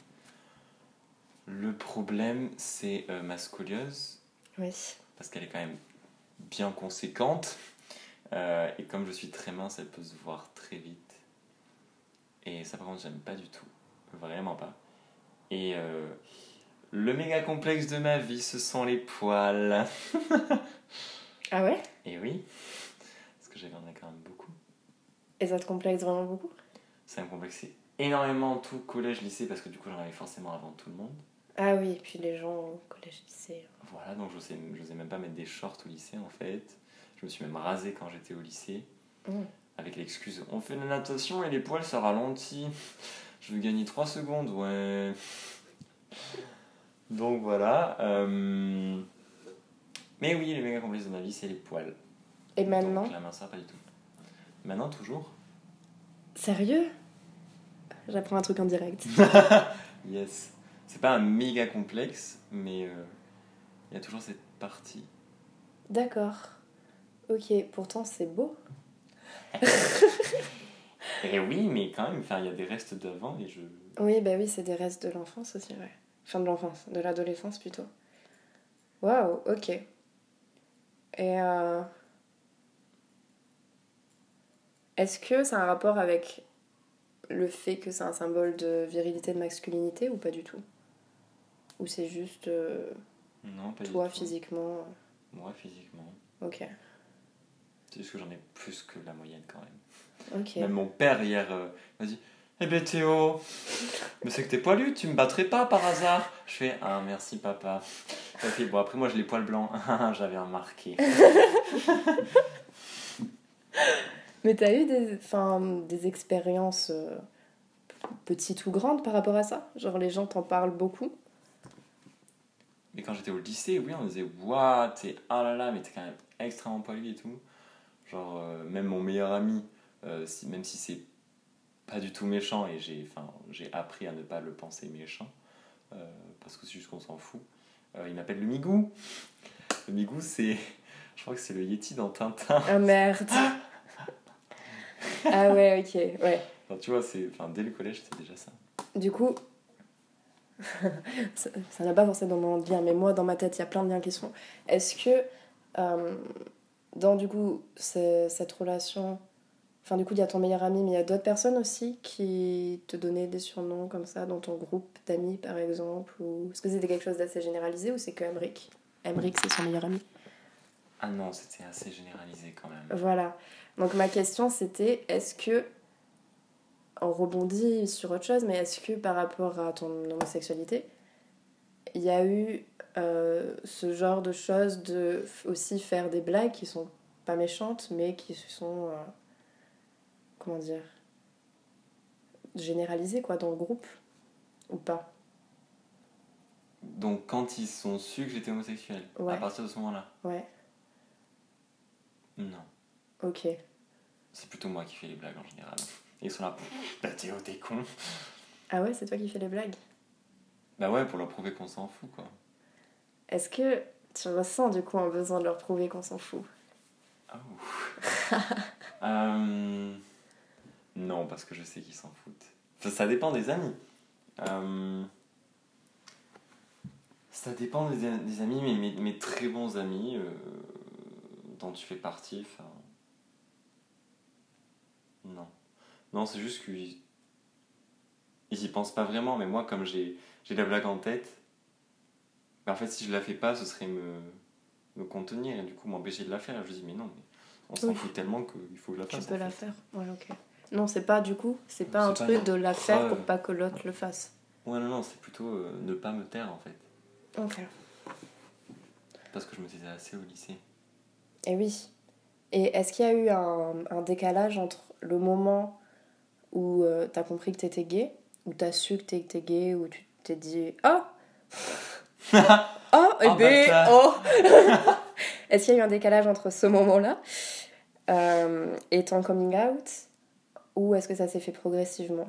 Le problème, c'est euh, ma scoliose, oui. parce qu'elle est quand même bien conséquente. Euh, et comme je suis très mince, elle peut se voir très vite. Et ça, par contre, j'aime pas du tout. Vraiment pas. Et euh, le méga complexe de ma vie, ce sont les poils. Ah ouais? Et oui, parce que j'avais en a quand même beaucoup. Et ça te complexe vraiment beaucoup? Ça me complexait énormément tout collège, lycée, parce que du coup, j'en avais forcément avant tout le monde. Ah oui, et puis les gens au collège, lycée. Voilà, donc je n'osais, j'osais même pas mettre des shorts au lycée en fait. Je me suis même rasé quand j'étais au lycée. Mmh. Avec l'excuse, on fait de la natation et les poils ça ralentit. Je veux gagner trois secondes, ouais. Donc voilà. Euh... Mais oui, les méga complexes de ma vie, c'est les poils. Et maintenant? Donc la minceur, pas du tout. Maintenant, toujours. Sérieux? J'apprends un truc en direct. Yes. C'est pas un méga complexe, mais il euh, y a toujours cette partie. D'accord. Ok, pourtant c'est beau. Et oui, mais quand même, il y a des restes d'avant et je... Oui, bah oui, c'est des restes de l'enfance aussi, ouais. Enfin, de l'enfance, de l'adolescence plutôt. Waouh, ok. Et euh... est-ce que ça a un rapport avec le fait que c'est un symbole de virilité, de masculinité ou pas du tout? Ou c'est juste euh, Non, pas toi du tout. physiquement? Moi, physiquement. Ok. C'est juste que j'en ai plus que la moyenne quand même. Ok. Même mon père hier euh, m'a dit eh ben Théo, mais c'est que t'es poilu, tu me battrais pas par hasard. Je fais ah merci papa. Ok, bon après moi j'ai les poils blancs, j'avais remarqué. Mais t'as eu des, enfin, des expériences euh, petites ou grandes par rapport à ça? Genre les gens t'en parlent beaucoup? Mais quand j'étais au lycée, oui, on disait waouh, t'es ah là là, mais t'es quand même extrêmement poilu et tout. Genre euh, même mon meilleur ami, euh, si, même si c'est pas du tout méchant et j'ai, enfin, j'ai appris à ne pas le penser méchant, euh, parce que c'est juste qu'on s'en fout. Euh, il m'appelle le Migou. Le Migou, c'est, je crois que c'est le Yeti dans Tintin. Ah merde. Ah ouais, ok, ouais. Enfin, tu vois, c'est, enfin, dès le collège, c'était déjà ça. Du coup, ça ça n'a pas forcément de lien, mais moi, dans ma tête, il y a plein de liens qui sont. Est-ce que, euh, dans du coup, c'est- cette relation, enfin, du coup, il y a ton meilleur ami, mais il y a d'autres personnes aussi qui te donnaient des surnoms comme ça dans ton groupe d'amis, par exemple, ou est-ce que c'était quelque chose d'assez généralisé ou c'est que Emric? Emric, c'est son meilleur ami. Ah non, c'était assez généralisé quand même. Voilà. Donc ma question c'était, est-ce que, on rebondit sur autre chose, mais est-ce que par rapport à ton homosexualité, il y a eu euh, ce genre de choses de f- aussi faire des blagues qui sont pas méchantes, mais qui sont, euh, comment dire, généralisées quoi, dans le groupe, ou pas? Donc quand ils sont su que j'étais homosexuel, Ouais. à partir de ce moment-là, Ouais, non. ok. C'est plutôt moi qui fais les blagues en général. Et ils sont là, bah Théo, t'es con. Ah ouais, c'est toi qui fais les blagues? Bah ouais, pour leur prouver qu'on s'en fout, quoi. Est-ce que tu ressens du coup un besoin de leur prouver qu'on s'en fout? Oh. euh... Non, parce que je sais qu'ils s'en foutent. Enfin, ça dépend des amis. Euh... Ça dépend des, des amis, mais mes, mes très bons amis, euh, dont tu fais partie, enfin... Non. Non, c'est juste qu'ils ils y pensent pas vraiment, mais moi, comme j'ai, j'ai la blague en tête, bah, en fait, si je la fais pas, ce serait me, me contenir et du coup m'empêcher de la faire. Et je dis, mais non, mais on s'en Oui. fout tellement qu'il faut que je la Tu fasse. peux en la fait. faire? Ouais, ok. Non, c'est pas du coup, c'est pas C'est un pas truc une de la faire preuve. pour pas que l'autre le fasse. Ouais, non, non, c'est plutôt euh, ne pas me taire en fait. Ok. Parce que je me taisais assez au lycée. Et oui. Et est-ce qu'il y a eu un, un décalage entre le moment où euh, t'as compris que t'étais gay, où t'as su que t'étais gay, où tu t'es dit « Oh Oh, eh Oh, ben, bâtard. oh !» Est-ce qu'il y a eu un décalage entre ce moment-là Euh, et ton coming out, ou est-ce que ça s'est fait progressivement?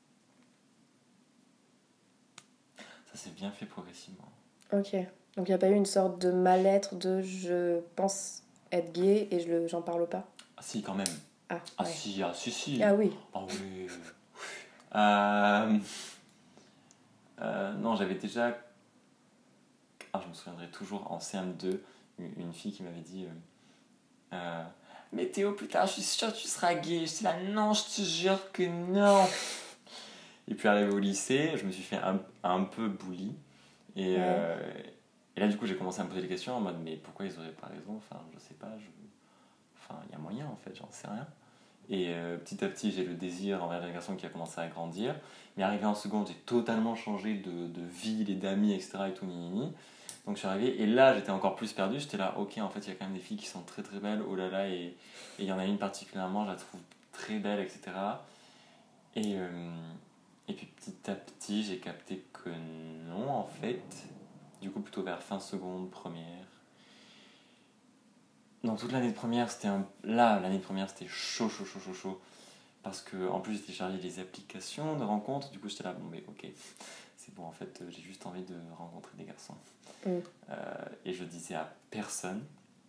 Ça s'est bien fait progressivement. Ok. Donc il n'y a pas eu une sorte de mal-être de je pense être gay et je le, j'en parle pas? Ah si, quand même. Ah, Ah ouais. si, ah si, si. Ah oui. Ah oui. Euh, euh, non, j'avais déjà... Ah, je me souviendrai toujours en C M deux, une, une fille qui m'avait dit... Euh, euh, mais Théo, plus tard, je suis sûre que tu seras gay. J'étais là, non, je te jure que non. Et puis arrivé au lycée, je me suis fait un, un peu bully. Et, Ouais. euh, et là, du coup, j'ai commencé à me poser des questions en mode, mais pourquoi ils auraient pas raison? Enfin, je sais pas, je... enfin, il y a moyen en fait, j'en sais rien. Et euh, petit à petit, j'ai le désir envers les garçons qui a commencé à grandir. Mais arrivé en seconde, j'ai totalement changé de, de ville et d'amis, et cetera. Et tout, ni, ni. Donc je suis arrivé, et là, j'étais encore plus perdu. J'étais là, ok, en fait, il y a quand même des filles qui sont très très belles, oh là là, et il y en a une particulièrement, je la trouve très belle, et cetera. Et, euh, et puis petit à petit, j'ai capté que non, en fait. Du coup, plutôt vers fin seconde, première. Non, toute l'année de première, c'était un... Là, l'année de première, c'était chaud, chaud, chaud, chaud, chaud. Parce que, en plus, j'ai téléchargé des applications de rencontres. Du coup, j'étais là, bon, mais ok, c'est bon, en fait, j'ai juste envie de rencontrer des garçons. Mm. Euh, et je disais à personne.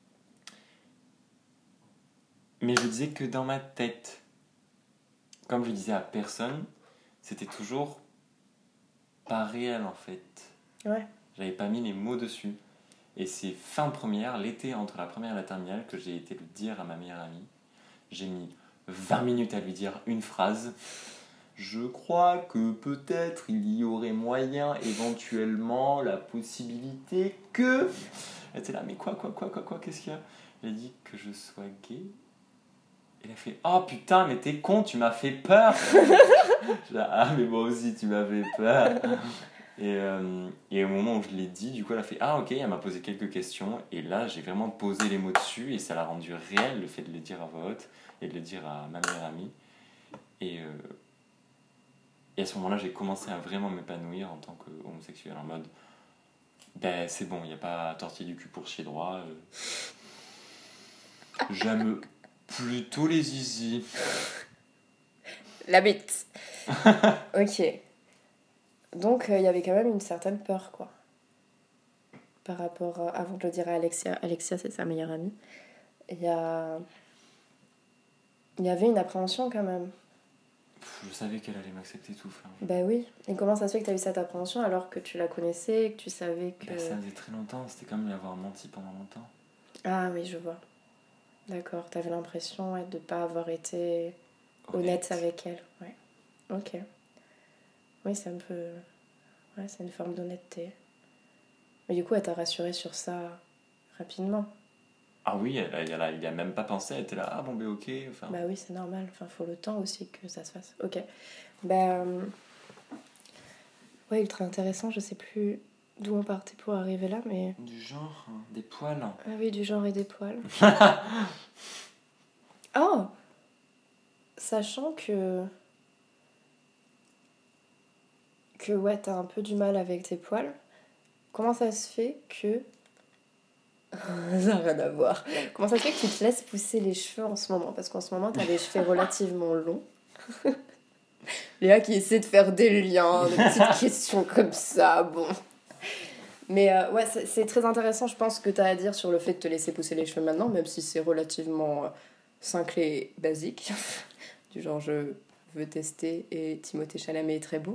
Mais je disais que dans ma tête. Comme je disais à personne, c'était toujours pas réel, en fait. Ouais. J'avais pas mis les mots dessus. Et c'est fin première, l'été entre la première et la terminale, que j'ai été le dire à ma meilleure amie. J'ai mis vingt minutes à lui dire une phrase. Je crois que peut-être il y aurait moyen, éventuellement, la possibilité que... Elle était là, mais quoi, quoi, quoi, quoi, quoi, qu'est-ce qu'il y a? J'ai dit que je sois gay. Elle a fait, oh putain, mais t'es con, tu m'as fait peur. Je dis, ah, mais moi aussi, tu m'as fait peur. Et, euh, et au moment où je l'ai dit, du coup, elle a fait, ah ok, elle m'a posé quelques questions. Et là, j'ai vraiment posé les mots dessus et ça l'a rendu réel, le fait de le dire à voix haute et de le dire à ma meilleure amie. Et, euh, et à ce moment-là, j'ai commencé à vraiment m'épanouir en tant qu'homosexuel, en mode, ben c'est bon, il n'y a pas à tortiller du cul pour chier droit. Euh, j'aime plutôt les zizi. La bite. Ok. Donc, il euh, y avait quand même une certaine peur, quoi. Par rapport à... Avant de le dire à Alexia, Alexia, c'est sa meilleure amie. Il y a... Il y avait une appréhension, quand même. Pff, je savais qu'elle allait m'accepter tout. Enfin, je... Bah oui. Et comment ça se fait que tu as eu cette appréhension alors que tu la connaissais, que tu savais que... Ben, ça faisait très longtemps, c'était comme lui avoir menti pendant longtemps. Ah oui, je vois. D'accord, t'avais l'impression ouais, de ne pas avoir été Honnête. honnête avec elle. Ouais. Ok. Oui, c'est un peu... Ouais, c'est une forme d'honnêteté. Mais du coup, elle t'a rassuré sur ça rapidement. Ah oui, elle, elle, elle, il a même pas pensé, elle était là, ah bon, ben ok. Enfin... Bah oui, c'est normal. Enfin, faut le temps aussi que ça se fasse. Ok. Bah... euh, Ouais, ultra intéressant. Je sais plus d'où on partait pour arriver là, mais... Du genre, hein, des poils. Ah oui, du genre et des poils. Oh! Sachant que... Que ouais, t'as un peu du mal avec tes poils. Comment ça se fait que... Ça n'a rien à voir. Comment ça se fait que tu te laisses pousser les cheveux en ce moment? Parce qu'en ce moment, t'as les cheveux relativement longs. Léa qui essaie de faire des liens, des petites questions comme ça, bon. Mais euh, ouais, c'est, c'est très intéressant, je pense, ce que t'as à dire sur le fait de te laisser pousser les cheveux maintenant, même si c'est relativement euh, simple et basique. Du genre, je veux tester et Timothée Chalamet est très beau.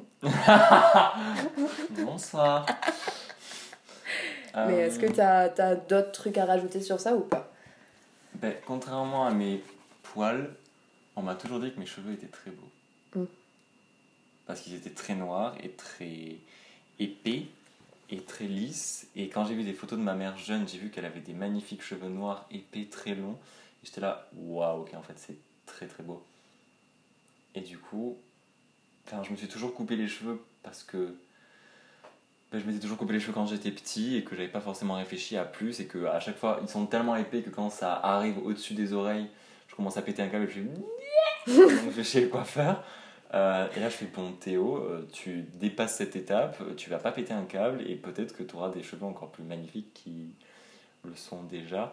Bonsoir. Mais euh... est-ce que t'as, t'as d'autres trucs à rajouter sur ça ou pas? Ben, contrairement à mes poils, on m'a toujours dit que mes cheveux étaient très beaux. Mm. Parce qu'ils étaient très noirs et très épais et très lisses. Et quand j'ai vu des photos de ma mère jeune, j'ai vu qu'elle avait des magnifiques cheveux noirs, épais, très longs. Et j'étais là, waouh, ok, en fait, c'est très très beau. Et du coup, enfin, je me suis toujours coupé les cheveux parce que ben, je m'étais toujours coupé les cheveux quand j'étais petit et que j'avais pas forcément réfléchi à plus. Et qu'à chaque fois, ils sont tellement épais que quand ça arrive au-dessus des oreilles, je commence à péter un câble et je fais donc je vais chez le coiffeur. Euh, et là, je fais bon, Théo, euh, tu dépasses cette étape, tu vas pas péter un câble et peut-être que tu auras des cheveux encore plus magnifiques qui le sont déjà.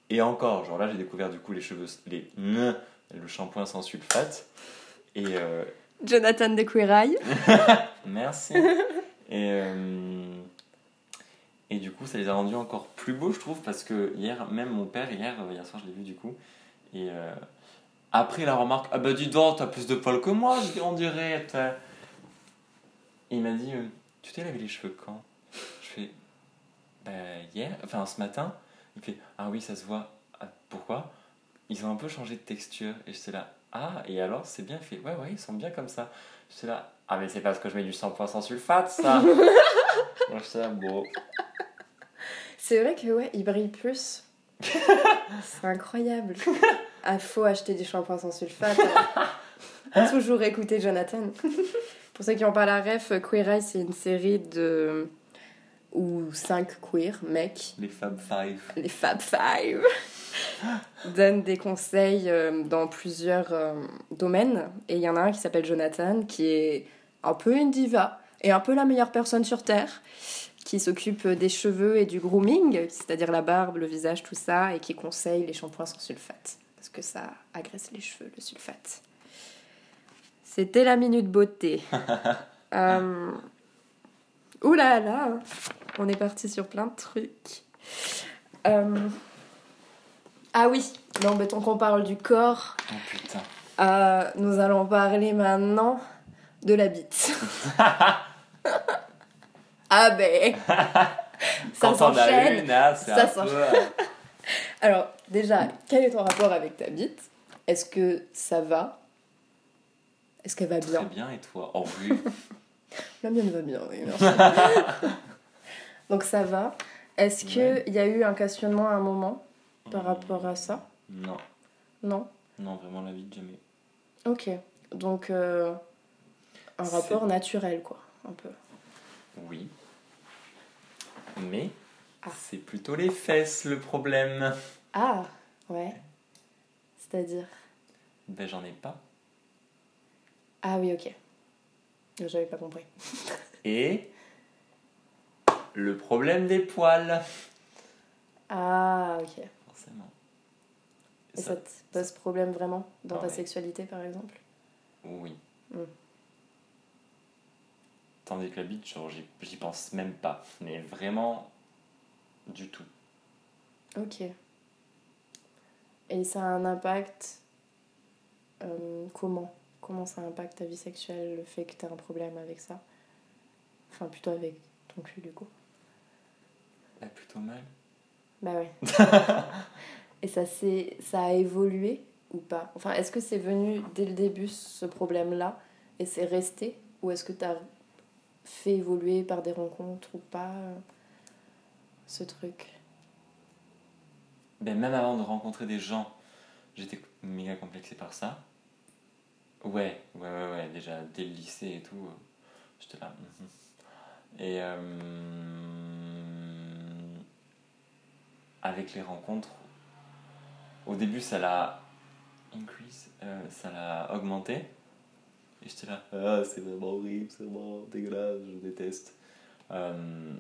Et encore, genre là, j'ai découvert du coup les cheveux, les le shampoing sans sulfate. Et euh... Jonathan de Queer Eye. Merci. Et, euh... et du coup, ça les a rendus encore plus beaux, je trouve, parce que hier, même mon père, hier, hier soir, je l'ai vu du coup. Et euh... après, la remarque, ah bah dis donc, t'as plus de poils que moi, on dirait. T'as... Et il m'a dit, euh, tu t'es lavé les cheveux quand? Je fais, bah hier, enfin ce matin. Il fait, ah oui, ça se voit. Ah, pourquoi? Ils ont un peu changé de texture. Et j'étais là, ah, et alors, c'est bien. Il fait, ouais, ouais, ils sont bien comme ça. J'étais là, ah, mais c'est parce que je mets du shampoing sans sulfate, ça. Donc j'étais là, bon. C'est vrai que, ouais, ils brillent plus. C'est incroyable. Ah, faut acheter du shampoing sans sulfate. Hein. Toujours écouter Jonathan. Pour ceux qui n'ont pas la ref, Queer Eye, c'est une série de... où cinq queer mecs, Les Fab Five, les Fab Five, donnent des conseils euh, dans plusieurs euh, domaines. Et il y en a un qui s'appelle Jonathan, qui est un peu une diva et un peu la meilleure personne sur Terre, qui s'occupe des cheveux et du grooming, c'est-à-dire la barbe, le visage, tout ça, et qui conseille les shampoings sans sulfate, parce que ça agresse les cheveux, le sulfate. C'était la minute beauté. euh... Ouh là là, on est parti sur plein de trucs. Euh... Ah oui, non, mais tant qu'on parle du corps, oh putain. Euh, nous allons parler maintenant de la bite. Ah ben, ça s'enchaîne. Une, c'est ça un s'enchaîne. peu... Alors, déjà, quel est ton rapport avec ta bite? Est-ce que ça va? Est-ce qu'elle va bien? Très bien, et toi? Oh oui. La mienne va bien, oui, merci. Donc ça va. Est-ce qu'il ouais. y a eu un questionnement à un moment par rapport à ça? Non. Non? Non, vraiment la bite, jamais. Ok. Donc, euh, un c'est... rapport naturel, quoi, un peu. Oui. Mais ah. c'est plutôt les fesses, le problème. Ah, ouais. C'est-à-dire? Ben, j'en ai pas. Ah oui, ok. J'avais pas compris. Et le problème des poils. Ah, ok. Forcément. Et ça, ça te pose ça... problème vraiment dans ah, ta ouais. sexualité, par exemple? Oui. Mm. Tandis que la bite, genre, j'y, j'y pense même pas. Mais vraiment, du tout. Ok. Et ça a un impact... Euh, comment Comment ça impacte ta vie sexuelle, le fait que tu as un problème avec ça? Enfin, plutôt avec ton cul, du coup. Bah, plutôt mal. Bah ouais. Et ça, c'est, ça a évolué ou pas? Enfin, est-ce que c'est venu dès le début, ce problème-là, et c'est resté? Ou est-ce que tu as fait évoluer par des rencontres ou pas, ce truc? Ben, même avant de rencontrer des gens, j'étais méga complexée par ça. Ouais, ouais, ouais, ouais, déjà dès le lycée et tout, euh, j'étais là. Mm-hmm. Et euh, avec les rencontres, au début ça l'a increase, euh, ça l'a augmenté. Et j'étais là, ah, c'est vraiment horrible, c'est vraiment dégueulasse, je déteste. Euh,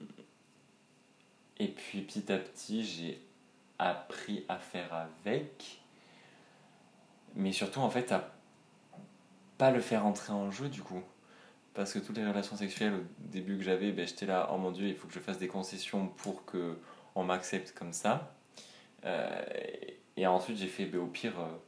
et puis petit à petit, j'ai appris à faire avec, mais surtout en fait à pas le faire entrer en jeu du coup, parce que toutes les relations sexuelles au début que j'avais, ben, j'étais là, oh mon dieu, il faut que je fasse des concessions pour que on m'accepte comme ça, euh, et ensuite j'ai fait, ben, au pire euh,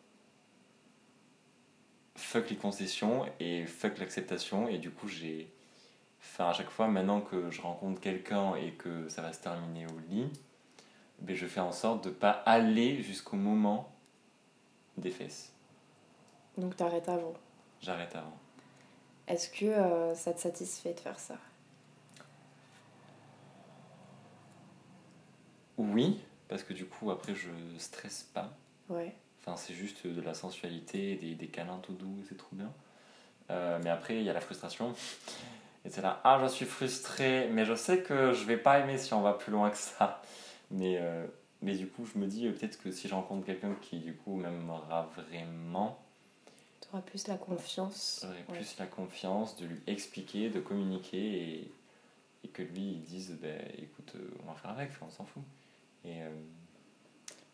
fuck les concessions et fuck l'acceptation, et du coup j'ai, enfin à chaque fois maintenant que je rencontre quelqu'un et que ça va se terminer au lit, ben, je fais en sorte de pas aller jusqu'au moment des fesses. Donc t'arrêtes avant? J'arrête avant. Est-ce que euh, ça te satisfait de faire ça? Oui, parce que du coup, après, je stresse pas. Ouais. Enfin, c'est juste de la sensualité, des, des câlins tout doux, c'est trop bien. Euh, mais après, il y a la frustration. Et c'est là, ah, je suis frustrée, mais je sais que je vais pas aimer si on va plus loin que ça. Mais, euh, mais du coup, je me dis, euh, peut-être que si je rencontre quelqu'un qui, du coup, m'aimera vraiment... Tu auras plus la confiance. J'aurai ouais. plus la confiance de lui expliquer, de communiquer et, et que lui il dise ben, écoute, euh, on va faire avec, on s'en fout. Et, euh...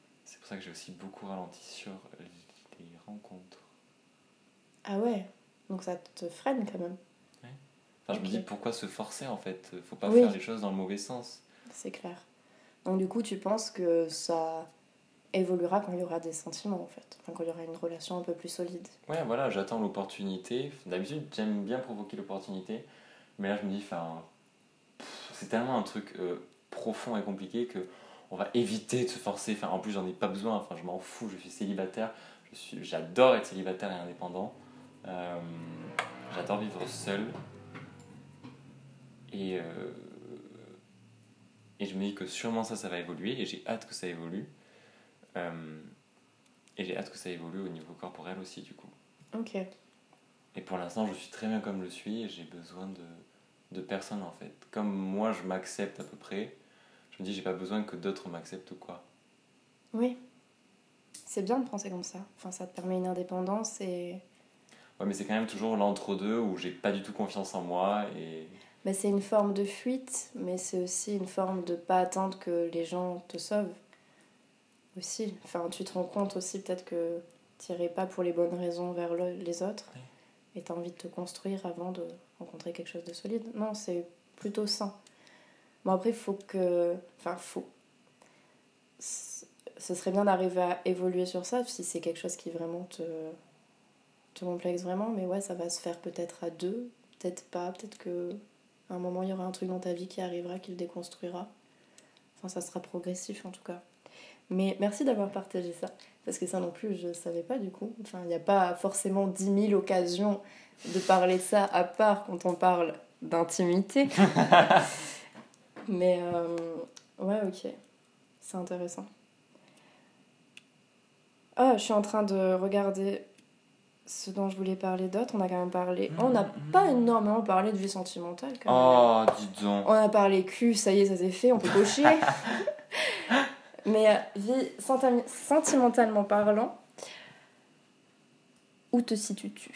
pour ça que j'ai aussi beaucoup ralenti sur les rencontres. Ah ouais, donc ça te freine quand même. Ouais. Enfin, je Ok. me dis pourquoi se forcer en fait. Faut pas Oui. faire les choses dans le mauvais sens. C'est clair. Donc du coup, tu penses que ça évoluera quand il y aura des sentiments en fait, enfin, quand il y aura une relation un peu plus solide. Ouais, voilà, j'attends l'opportunité. D'habitude, j'aime bien provoquer l'opportunité, mais là, je me dis, enfin, pff, c'est tellement un truc euh, profond et compliqué que on va éviter de se forcer. Enfin, en plus, j'en ai pas besoin. Enfin, je m'en fous. Je suis célibataire. Je suis, j'adore être célibataire et indépendant. Euh, j'adore vivre seul. Et euh, et je me dis que sûrement ça, ça va évoluer. Et j'ai hâte que ça évolue. Euh, et j'ai hâte que ça évolue au niveau corporel aussi, du coup. Ok. Et pour l'instant, je suis très bien comme je suis et j'ai besoin de, de personne en fait. Comme moi, je m'accepte à peu près, je me dis, j'ai pas besoin que d'autres m'acceptent ou quoi. Oui. C'est bien de penser comme ça. Enfin, ça te permet une indépendance et... Ouais, mais c'est quand même toujours l'entre-deux où j'ai pas du tout confiance en moi et. Mais c'est une forme de fuite, mais c'est aussi une forme de pas attendre que les gens te sauvent. Aussi. Enfin, tu te rends compte aussi peut-être que tu n'irais pas pour les bonnes raisons vers le- les autres. Ouais. Et tu as envie de te construire avant de rencontrer quelque chose de solide. Non, c'est plutôt sain. Bon, après, il faut que... Enfin, faut... Ce serait bien d'arriver à évoluer sur ça, si c'est quelque chose qui vraiment te, te complexe vraiment. Mais ouais, ça va se faire peut-être à deux, peut-être pas. Peut-être que à un moment, il y aura un truc dans ta vie qui arrivera, qui le déconstruira. Enfin, ça sera progressif en tout cas. Mais merci d'avoir partagé ça. Parce que ça non plus, je ne savais pas du coup. Enfin, il n'y a pas forcément dix mille occasions de parler de ça, à part quand on parle d'intimité. Mais euh, ouais, ok. C'est intéressant. Ah, je suis en train de regarder ce dont je voulais parler d'autre. On a quand même parlé... Oh, on n'a pas énormément parlé de vie sentimentale quand même. Oh, dis donc. On a parlé cul, ça y est, ça s'est fait, on peut cocher. Mais euh, vie senti- sentimentalement parlant, où te situes-tu?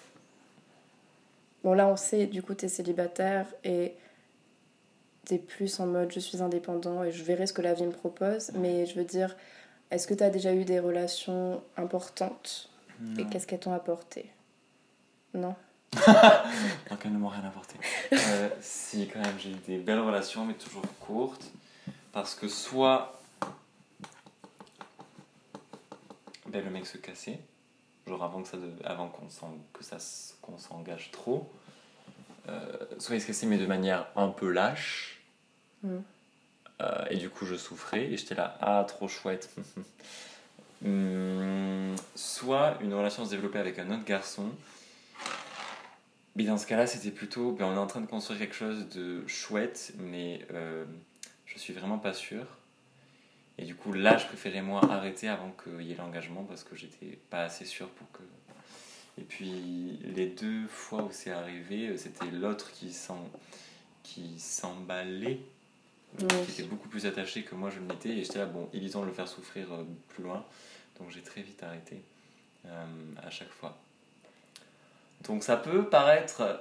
Bon, là, on sait, du coup, t'es célibataire et t'es plus en mode je suis indépendant et je verrai ce que la vie me propose. Mais je veux dire, est-ce que t'as déjà eu des relations importantes? Non. Et qu'est-ce qu'elles t'ont apporté? Non? Donc elles ne m'ont rien apporté. Euh, si, quand même, j'ai eu des belles relations, mais toujours courtes. Parce que soit ben, le mec se cassait, genre avant, que ça de... avant qu'on, s'en... que ça... qu'on s'engage trop. Euh, soit il se cassait, mais de manière un peu lâche. Mm. Euh, et du coup, je souffrais et j'étais là, ah, trop chouette. hum, soit une relation se développait avec un autre garçon. Mais dans ce cas-là, c'était plutôt, ben, on est en train de construire quelque chose de chouette, mais euh, je suis vraiment pas sûr. Et du coup, là, je préférais moi arrêter avant qu'il y ait l'engagement parce que j'étais pas assez sûr pour que. Et puis, les deux fois où c'est arrivé, c'était l'autre qui s'en... qui s'emballait. Oui. Qui était beaucoup plus attaché que moi je ne l'étais, et j'étais là, bon, évitons de le faire souffrir euh, plus loin, donc j'ai très vite arrêté euh, à chaque fois. Donc ça peut paraître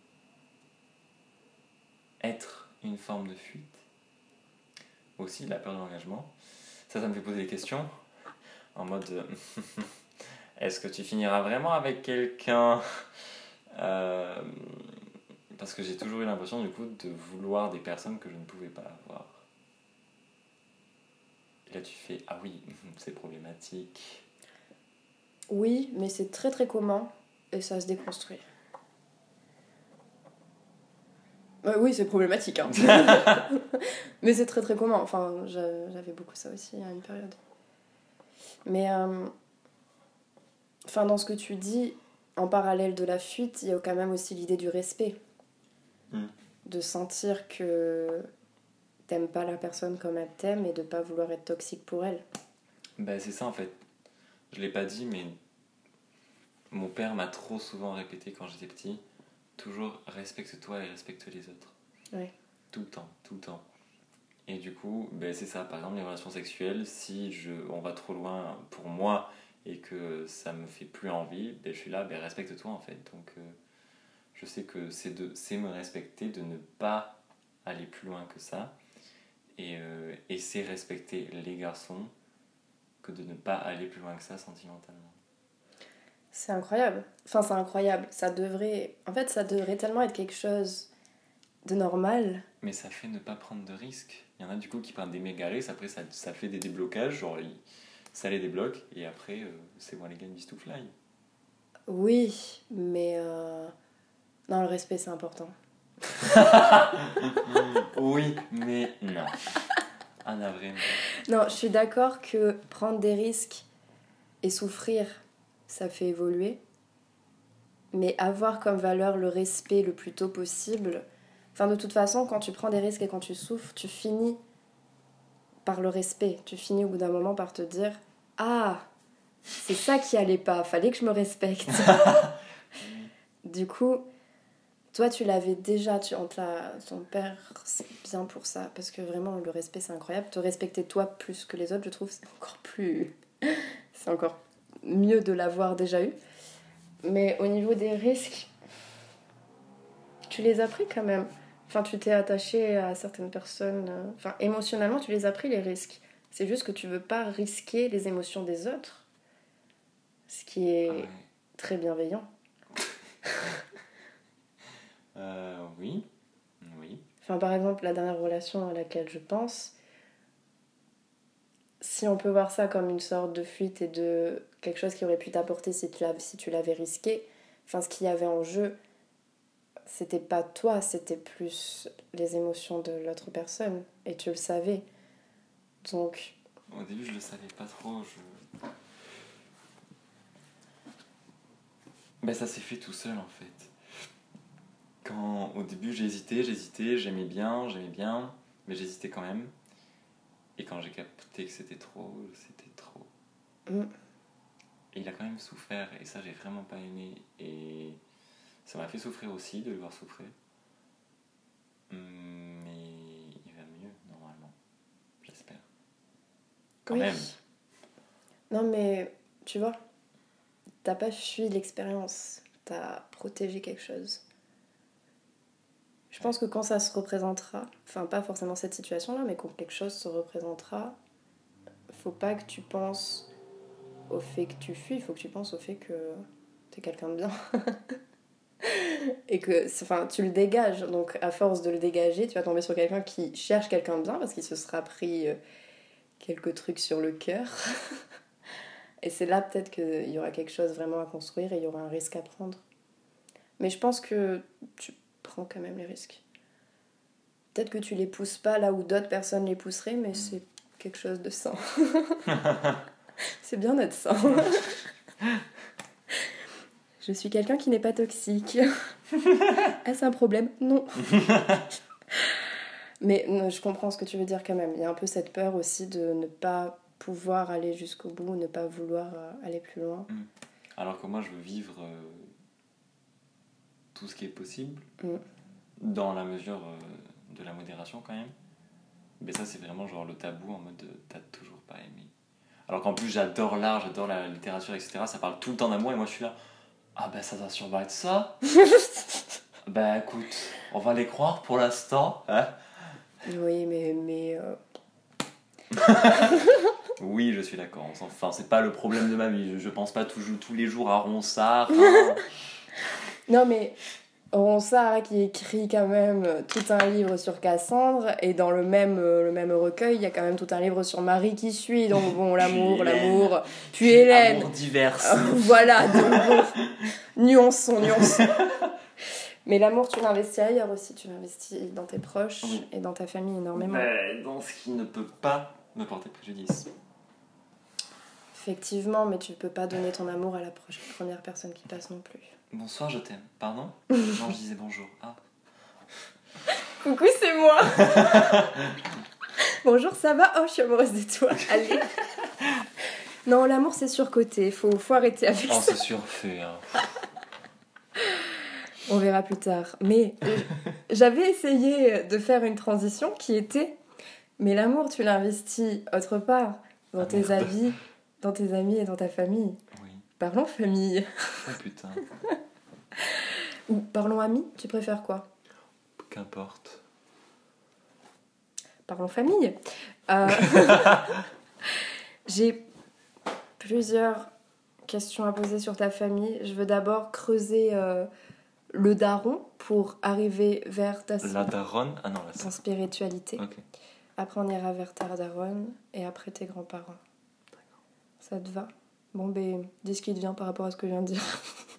être une forme de fuite, aussi la peur de l'engagement. Ça, ça me fait poser des questions, en mode, euh, est-ce que tu finiras vraiment avec quelqu'un? euh, Parce que j'ai toujours eu l'impression du coup de vouloir des personnes que je ne pouvais pas avoir. Et là, tu fais, ah oui, c'est problématique. Oui, mais c'est très très commun et ça se déconstruit. Euh, oui, c'est problématique. Hein. Mais c'est très très commun. Enfin, j'avais beaucoup ça aussi à une période. Mais euh, enfin, dans ce que tu dis, en parallèle de la fuite, il y a quand même aussi l'idée du respect. Mm. De sentir que t'aimes pas la personne comme elle t'aime et de pas vouloir être toxique pour elle. Ben, c'est ça en fait. Je l'ai pas dit, mais mon père m'a trop souvent répété quand j'étais petit, toujours respecte-toi et respecte les autres. Ouais. Tout le temps, tout le temps. Et du coup, ben, c'est ça. Par exemple, les relations sexuelles, si je, on va trop loin pour moi et que ça me fait plus envie, ben, je suis là, ben, respecte-toi en fait. Donc euh, je sais que c'est, de, c'est me respecter, de ne pas aller plus loin que ça. Et, euh, et c'est respecter les garçons que de ne pas aller plus loin que ça sentimentalement. C'est incroyable. Enfin, c'est incroyable. Ça devrait... En fait, ça devrait tellement être quelque chose de normal. Mais ça fait ne pas prendre de risques. Il y en a du coup qui prennent des méga risques, après ça, ça fait des déblocages, genre ils- ça les débloque, et après euh, c'est bon les gars, used to fly. Oui, mais... Euh... Non, le respect, c'est important. Oui, mais non. Ah, navré. Non, je suis d'accord que prendre des risques et souffrir, ça fait évoluer. Mais avoir comme valeur le respect le plus tôt possible... Enfin, de toute façon, quand tu prends des risques et quand tu souffres, tu finis par le respect. Tu finis au bout d'un moment par te dire « Ah, c'est ça qui allait pas, fallait que je me respecte. » Du coup, toi, tu l'avais déjà, tu, on te l'a, ton père, c'est bien pour ça. Parce que vraiment, le respect, c'est incroyable. Te respecter toi plus que les autres, je trouve, c'est encore plus... c'est encore mieux de l'avoir déjà eu. Mais au niveau des risques, tu les as pris quand même. Enfin, tu t'es attaché à certaines personnes. euh, Enfin, émotionnellement, tu les as pris, les risques. C'est juste que tu veux pas risquer les émotions des autres. Ce qui est Ah ouais. très bienveillant. Euh, oui. Oui. Enfin, par exemple, la dernière relation à laquelle je pense, si on peut voir ça comme une sorte de fuite et de quelque chose qui aurait pu t'apporter si tu l'avais, si tu l'avais risqué, enfin, ce qu'il y avait en jeu, c'était pas toi, c'était plus les émotions de l'autre personne. Et tu le savais. Donc, Au début, je le savais pas trop. Je... Ben, ça s'est fait tout seul en fait. Quand au début j'ai hésité, j'hésitais, j'aimais bien, j'aimais bien, mais j'hésitais quand même. Et quand j'ai capté que c'était trop, c'était trop. mm, Et il a quand même souffert, et ça j'ai vraiment pas aimé. Et ça m'a fait souffrir aussi de le voir souffrir. Mais il va mieux normalement, j'espère. Quand oui. même. Non, mais tu vois, t'as pas fui l'expérience, t'as protégé quelque chose. Je pense que quand ça se représentera, enfin pas forcément cette situation-là, mais quand quelque chose se représentera, faut pas que tu penses au fait que tu fuis, il faut que tu penses au fait que t'es quelqu'un de bien. Et que enfin, tu le dégages, donc à force de le dégager, tu vas tomber sur quelqu'un qui cherche quelqu'un de bien parce qu'il se sera pris euh, quelques trucs sur le cœur. Et c'est là peut-être qu'il y aura quelque chose vraiment à construire et il y aura un risque à prendre. Mais je pense que tu prends quand même les risques. Peut-être que tu les pousses pas là où d'autres personnes les pousseraient, mais c'est quelque chose de sain. C'est bien d'être sain. Je suis quelqu'un qui n'est pas toxique. Est-ce un problème ? Non. Mais non, je comprends ce que tu veux dire quand même. Il y a un peu cette peur aussi de ne pas pouvoir aller jusqu'au bout, ne pas vouloir aller plus loin. Alors que moi, je veux vivre euh, tout ce qui est possible, mm. dans la mesure euh, de la modération quand même. Mais ça, c'est vraiment genre le tabou en mode euh, t'as toujours pas aimé. Alors qu'en plus, j'adore l'art, j'adore la littérature, et cetera. Ça parle tout le temps d'amour et moi, je suis là. Ah ben, ça va sûrement être ça. Ben écoute, on va les croire pour l'instant. Hein. Oui, mais. mais euh... Oui, je suis d'accord. Enfin, c'est pas le problème de ma vie. Je, je pense pas toujours, tous les jours à Ronsard. Hein. Non, mais Ronsard qui écrit quand même tout un livre sur Cassandre, et dans le même, le même recueil, il y a quand même tout un livre sur Marie qui suit. Donc bon, l'amour, l'amour. Puis, puis Hélène. Amour divers. Voilà, donc bon. Nuançons, nuançons. Mais l'amour, tu l'investis ailleurs aussi. Tu l'investis dans tes proches oui. et dans ta famille énormément. Ben, dans ce qui ne peut pas me porter préjudice. Effectivement, mais tu peux pas donner ton amour à la première personne qui passe non plus. Bonsoir, je t'aime. Pardon ? Non, je disais bonjour. Ah. Coucou, c'est moi. Bonjour, ça va ? Oh, je suis amoureuse de toi. Allez. Non, l'amour, c'est surcoté. Faut, faut arrêter avec oh, ça. Oh, c'est surfait. Hein. On verra plus tard. Mais j'avais essayé de faire une transition qui était... Mais l'amour, tu l'investis autre part. Dans ah, tes merde. avis, dans tes amis et dans ta famille. Oui. Parlons famille. Oh putain. Ou parlons amis, tu préfères quoi ? Qu'importe. Parlons famille. Euh... J'ai plusieurs questions à poser sur ta famille. Je veux d'abord creuser euh, le daron pour arriver vers ta, La daronne? Ah non, la ton sœur. spiritualité. Ok. Après, on ira vers ta daronne et après tes grands-parents. Ça te va? Bon, ben, dis ce qui te vient par rapport à ce que je viens de dire.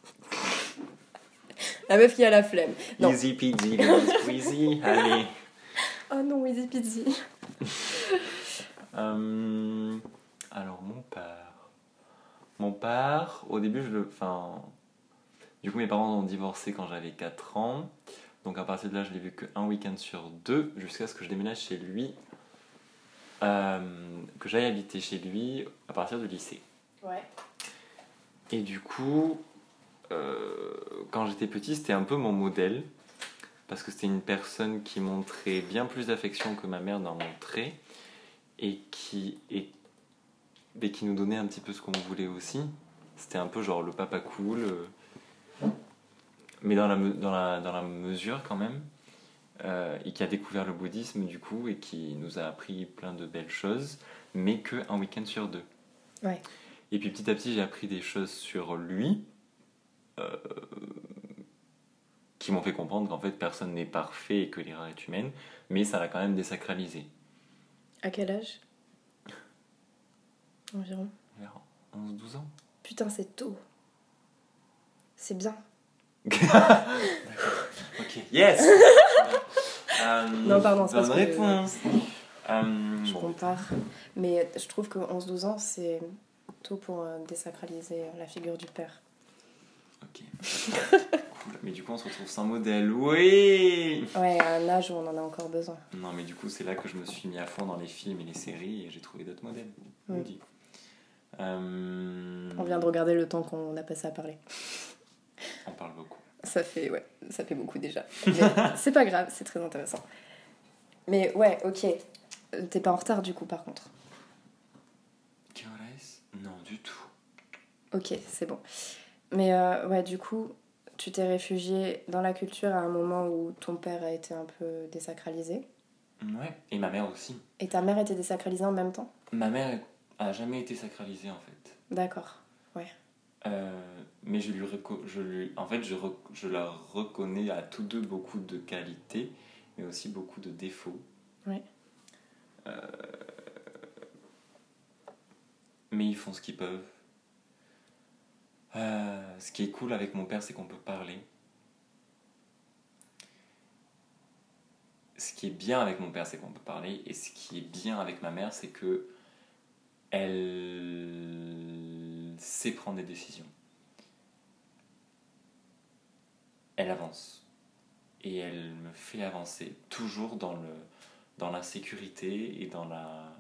La meuf qui a la flemme. Non. Easy peasy, lemon squeezy. Allez. Oh non, easy peasy. Euh, alors, mon père. Mon père, au début, je le. Enfin. Du coup, mes parents ont divorcé quand j'avais quatre ans. Donc, à partir de là, je l'ai vu qu'un week-end sur deux, jusqu'à ce que je déménage chez lui. Euh, que j'aille habiter chez lui à partir du lycée. Ouais. Et du coup, euh, quand j'étais petit, c'était un peu mon modèle. Parce que c'était une personne qui montrait bien plus d'affection que ma mère n'en montrait. Et qui, et, et qui nous donnait un petit peu ce qu'on voulait aussi. C'était un peu genre le papa cool. Euh, mais dans la, dans, la, dans la mesure quand même. Euh, et qui a découvert le bouddhisme du coup. Et qui nous a appris plein de belles choses. Mais qu'un week-end sur deux. Ouais. Et puis petit à petit, j'ai appris des choses sur lui. Euh, qui m'ont fait comprendre qu'en fait personne n'est parfait et que l'erreur est humaine, mais ça l'a quand même désacralisé. À quel âge? Environ. Vers onze douze ans. Putain, c'est tôt. C'est bien. Ok, yes. euh, Non, pardon, c'est bonne parce que- réponse. Euh, Je bon, compare. Mais je trouve que onze douze ans, c'est tôt pour euh, désacraliser la figure du père. ok. Cool. Mais du coup, on se retrouve sans modèle. Oui. Ouais, à un âge où on en a encore besoin. Non, mais du coup, c'est là que je me suis mis à fond dans les films et les séries et j'ai trouvé d'autres modèles. On Mm. dit. Euh, On vient de regarder le temps qu'on a passé à parler. On parle beaucoup. Ça fait, ouais, ça fait beaucoup déjà. Mais c'est pas grave, c'est très intéressant. Mais ouais, ok. Euh, T'es pas en retard du coup, par contre. Quelle heure est-ce ? Non, du tout. Ok, c'est bon. Mais euh, ouais, du coup, tu t'es réfugié dans la culture à un moment où ton père a été un peu désacralisé. Ouais. Et ma mère aussi. Et ta mère était désacralisée en même temps? Ma mère a jamais été sacralisée en fait. D'accord. Euh, mais je lui, reco- je lui en fait je, re- je la reconnais à tous deux beaucoup de qualités mais aussi beaucoup de défauts. Ouais. Euh, mais ils font ce qu'ils peuvent. Euh, ce qui est cool avec mon père, c'est qu'on peut parler. Ce qui est bien avec mon père, c'est qu'on peut parler. Et ce qui est bien avec ma mère, c'est que elle sait prendre des décisions. Elle avance. Et elle me fait avancer. Toujours dans, le, dans la sécurité et dans la...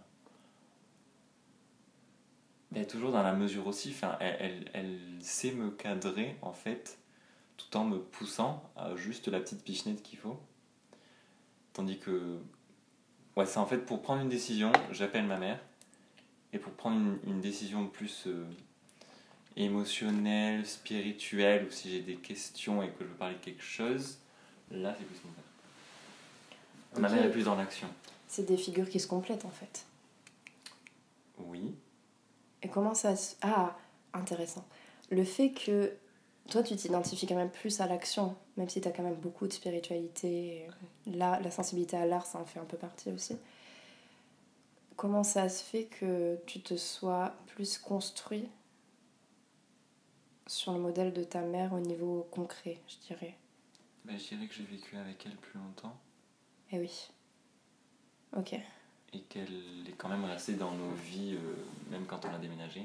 Mais toujours dans la mesure aussi. Enfin, elle, elle, elle sait me cadrer, en fait, tout en me poussant à juste la petite pichenette qu'il faut. Tandis que... Ouais, c'est en fait pour prendre une décision, j'appelle ma mère. Et pour prendre une, une décision plus euh, émotionnelle, spirituelle, ou si j'ai des questions et que je veux parler de quelque chose, là c'est plus mon père. Ok. Ma mère est plus dans l'action. C'est des figures qui se complètent en fait. Oui. Et comment ça se... Ah, intéressant. Le fait que toi, tu t'identifies quand même plus à l'action, même si tu as quand même beaucoup de spiritualité. Là, la sensibilité à l'art, ça en fait un peu partie aussi. Comment ça se fait que tu te sois plus construit sur le modèle de ta mère au niveau concret, je dirais? Ben, je dirais que j'ai vécu avec elle plus longtemps Eh oui. Ok. et qu'elle est quand même restée dans nos vies, euh, même quand on a déménagé.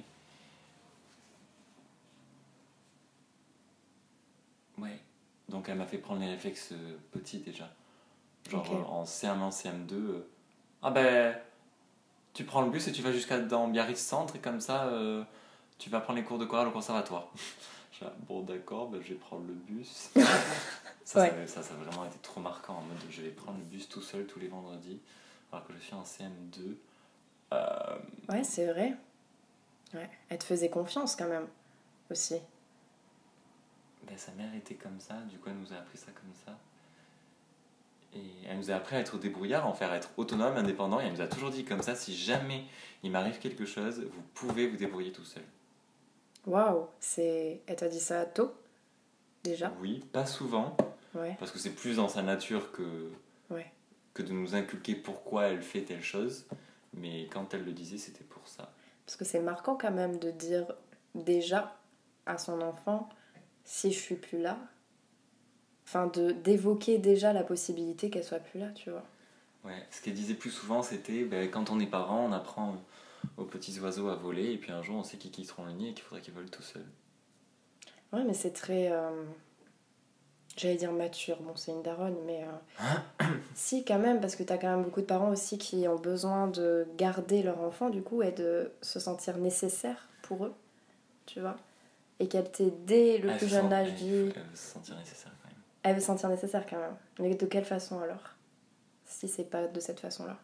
Ouais. Donc elle m'a fait prendre les réflexes euh, petits déjà. Genre Ok. euh, en C M un, C M deux. euh, Ah ben, tu prends le bus et tu vas jusqu'à dans Biarritz Centre et comme ça, euh, tu vas prendre les cours de chorale au conservatoire. Je suis là, bon d'accord, ben, je vais prendre le bus. ça, Ouais. ça, ça, ça a vraiment été trop marquant en mode je vais prendre le bus tout seul tous les vendredis alors que je suis en C M deux. Euh, Ouais, c'est vrai. Ouais. Elle te faisait confiance quand même, aussi. ben, sa mère était comme ça, du coup elle nous a appris ça comme ça. Et elle nous a appris à être débrouillard, en faire être autonome, indépendant, et elle nous a toujours dit comme ça, si jamais il m'arrive quelque chose, vous pouvez vous débrouiller tout seul. Waouh, c'est... Elle t'a dit ça tôt, déjà? Oui, pas souvent, Ouais. parce que c'est plus dans sa nature que, ouais. que de nous inculquer pourquoi elle fait telle chose, mais quand elle le disait, c'était pour ça. Parce que c'est marquant quand même de dire déjà à son enfant, si je suis plus là, enfin de, d'évoquer déjà la possibilité qu'elle soit plus là, tu vois. Ouais, ce qu'elle disait plus souvent, c'était ben, quand on est parent, on apprend aux petits oiseaux à voler, et puis un jour on sait qu'ils quitteront le nid et qu'il faudra qu'ils volent tout seuls. Ouais, mais c'est très... Euh... J'allais dire mature, bon c'est une daronne, mais... Euh... si quand même, parce que t'as quand même beaucoup de parents aussi qui ont besoin de garder leur enfant, du coup, et de se sentir nécessaire pour eux, tu vois. Et qu'elle t'ait dès le elle plus sent, jeune âge elle, dit... Elle veut se sentir nécessaire quand même. Elle veut se sentir nécessaire quand même. Mais de quelle façon alors? Si c'est pas de cette façon-là.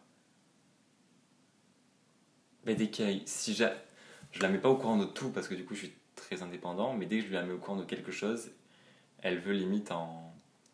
Mais dès qu'il y a... Si je... je la mets pas au courant de tout, parce que du coup je suis très indépendant, mais dès que je la mets au courant de quelque chose, elle veut limite en...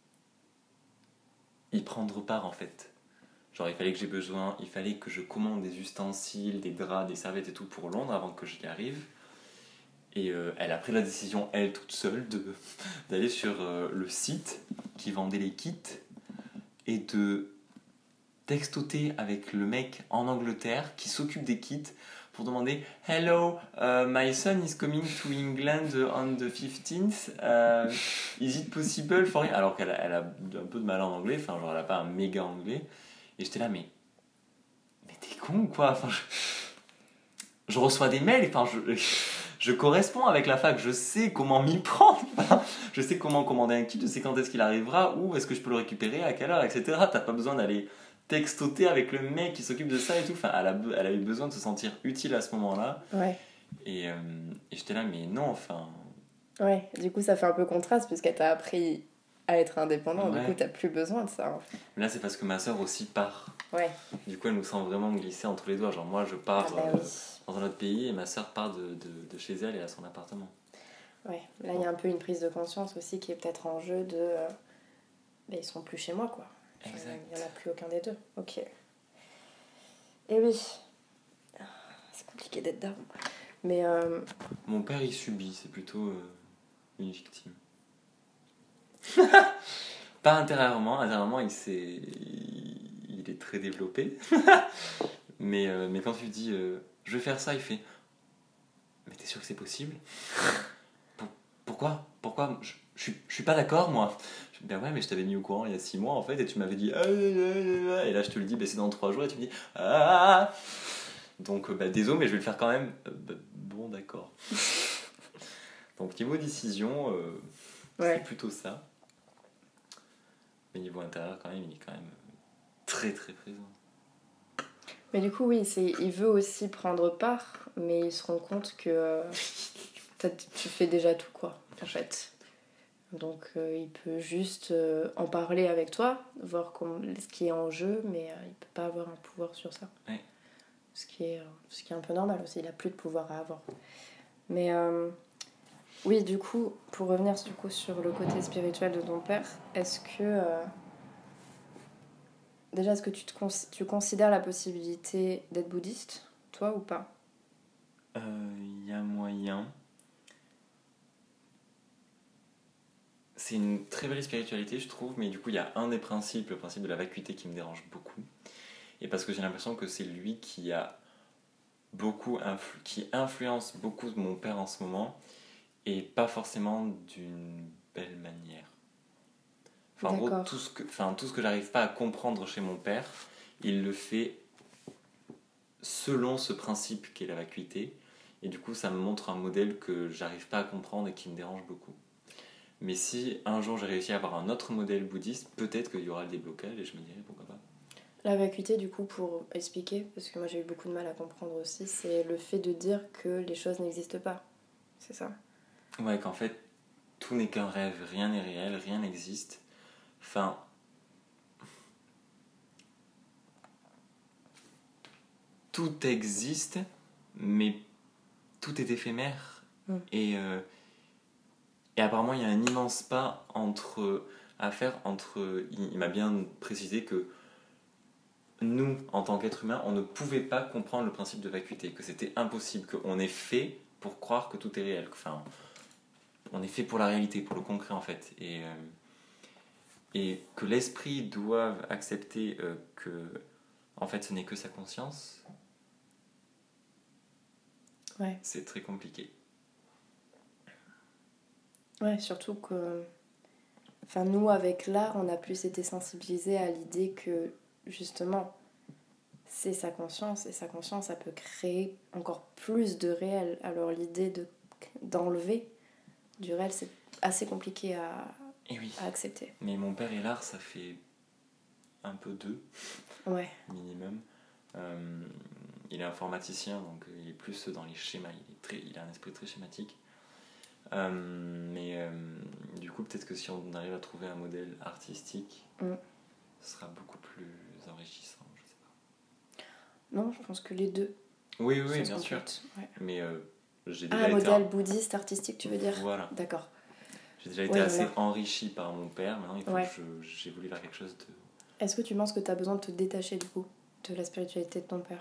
y prendre part en fait. Genre il fallait que j'ai besoin, il fallait que je commande des ustensiles, des draps, des serviettes et tout pour Londres avant que j'y arrive. Et euh, elle a pris la décision, elle toute seule, de, d'aller sur euh, le site qui vendait les kits et de textoter avec le mec en Angleterre qui s'occupe des kits pour demander « Hello, uh, my son is coming to England on the fifteenth. Uh, is it possible for you? » Alors qu'elle a, elle a un peu de mal en anglais, enfin genre elle a pas un méga anglais. Et j'étais là, mais... Mais t'es con ou quoi? Enfin, je, je reçois des mails, enfin je... Je corresponds avec la fac, je sais comment m'y prendre, je sais comment commander un kit, je sais quand est-ce qu'il arrivera, où est-ce que je peux le récupérer, à quelle heure, et cetera. T'as pas besoin d'aller textoter avec le mec qui s'occupe de ça et tout. Enfin, elle a, elle a eu besoin de se sentir utile à ce moment-là. Ouais. Et, euh, et j'étais là, mais non, enfin... Ouais, du coup ça fait un peu contraste puisqu'elle t'a appris à être indépendant, ouais. Du coup t'as plus besoin de ça. Mais là c'est parce que ma soeur aussi part. Ouais. Du coup elle nous sent vraiment glisser entre les doigts. Genre moi je pars... Ah bah euh, oui. dans un autre pays et ma soeur part de, de, de chez elle et à son appartement. Ouais, là il y a un peu une prise de conscience aussi qui est peut-être en jeu de... Euh, bah, ils sont plus chez moi quoi. Enfin, Exact. il n'y en a plus aucun des deux. Ok. Et oui. C'est compliqué d'être daron. Mais... Euh... Mon père il subit, c'est plutôt euh, une victime. Pas intérieurement, intérieurement il, s'est, il, il est très développé. mais, euh, mais quand tu lui dis euh, je vais faire ça, il fait mais t'es sûr que c'est possible? Pour, Pourquoi Pourquoi je, je, je suis pas d'accord moi. Je dis ben ouais mais je t'avais mis au courant il y a six mois en fait et tu m'avais dit ah, ah, ah, et là je te le dis ben c'est dans trois jours et tu me dis ah. Donc bah, désolé mais je vais le faire quand même. Euh, bah, bon d'accord. Donc niveau décision euh, ouais. C'est plutôt ça. Mais niveau intérieur quand même il est quand même très très présent. Mais du coup oui, c'est, il veut aussi prendre part, mais il se rend compte que euh, tu fais déjà tout quoi en fait. Donc euh, il peut juste euh, en parler avec toi, voir comment, ce qui est en jeu, mais euh, il peut pas avoir un pouvoir sur ça. Ouais. Ce qui est, ce qui est un peu normal aussi, il a plus de pouvoir à avoir. Mais euh, oui, du coup, pour revenir du coup, sur le côté spirituel de ton père, est-ce que... Euh, déjà, est-ce que tu, te cons- tu considères la possibilité d'être bouddhiste, toi, ou pas? Il euh, y a moyen. C'est une très belle spiritualité, je trouve, mais du coup, il y a un des principes, le principe de la vacuité, qui me dérange beaucoup. Et parce que j'ai l'impression que c'est lui qui a beaucoup influ- qui influence beaucoup mon père en ce moment, et pas forcément d'une belle manière. Enfin, en gros, tout ce que, enfin, tout ce que j'arrive pas à comprendre chez mon père, il le fait selon ce principe qu'est la vacuité, et du coup, ça me montre un modèle que j'arrive pas à comprendre et qui me dérange beaucoup. Mais si un jour j'ai réussi à avoir un autre modèle bouddhiste, peut-être qu'il y aura le déblocage et je me dirai pourquoi pas. La vacuité, du coup, pour expliquer, parce que moi j'ai eu beaucoup de mal à comprendre aussi, c'est le fait de dire que les choses n'existent pas. C'est ça? Ouais, qu'en fait, tout n'est qu'un rêve, rien n'est réel, rien n'existe. Enfin... Tout existe, mais tout est éphémère. Mmh. Et... Euh, Et apparemment, il y a un immense pas entre à faire entre... Il, il m'a bien précisé que nous, en tant qu'êtres humains, on ne pouvait pas comprendre le principe de vacuité, que c'était impossible, qu'on est fait pour croire que tout est réel. Enfin, on est fait pour la réalité, pour le concret en fait. Et, euh, et que l'esprit doive accepter euh, que, en fait, ce n'est que sa conscience, ouais. C'est très compliqué. Ouais, surtout que... Enfin, nous, avec l'art, on a plus été sensibilisés à l'idée que, justement, c'est sa conscience, et sa conscience, ça peut créer encore plus de réel. Alors l'idée de, d'enlever du réel, c'est assez compliqué à, Et oui. à accepter. Mais mon père et l'art, ça fait un peu deux, ouais. minimum. Euh, il est informaticien, donc il est plus dans les schémas, il, est très, il a un esprit très schématique. Euh, mais euh, du coup, peut-être que si on arrive à trouver un modèle artistique, mm. ce sera beaucoup plus enrichissant, je sais pas. Non, je pense que les deux. Oui, oui, bien sûr. Ouais. Mais euh, j'ai déjà ah, un été modèle un... bouddhiste, artistique, tu veux dire ? Voilà. D'accord. J'ai déjà été ouais, assez voilà. enrichi par mon père, maintenant il faut ouais. que je, j'ai voulu faire quelque chose de... Est-ce que tu penses que tu as besoin de te détacher du coup de la spiritualité de ton père ?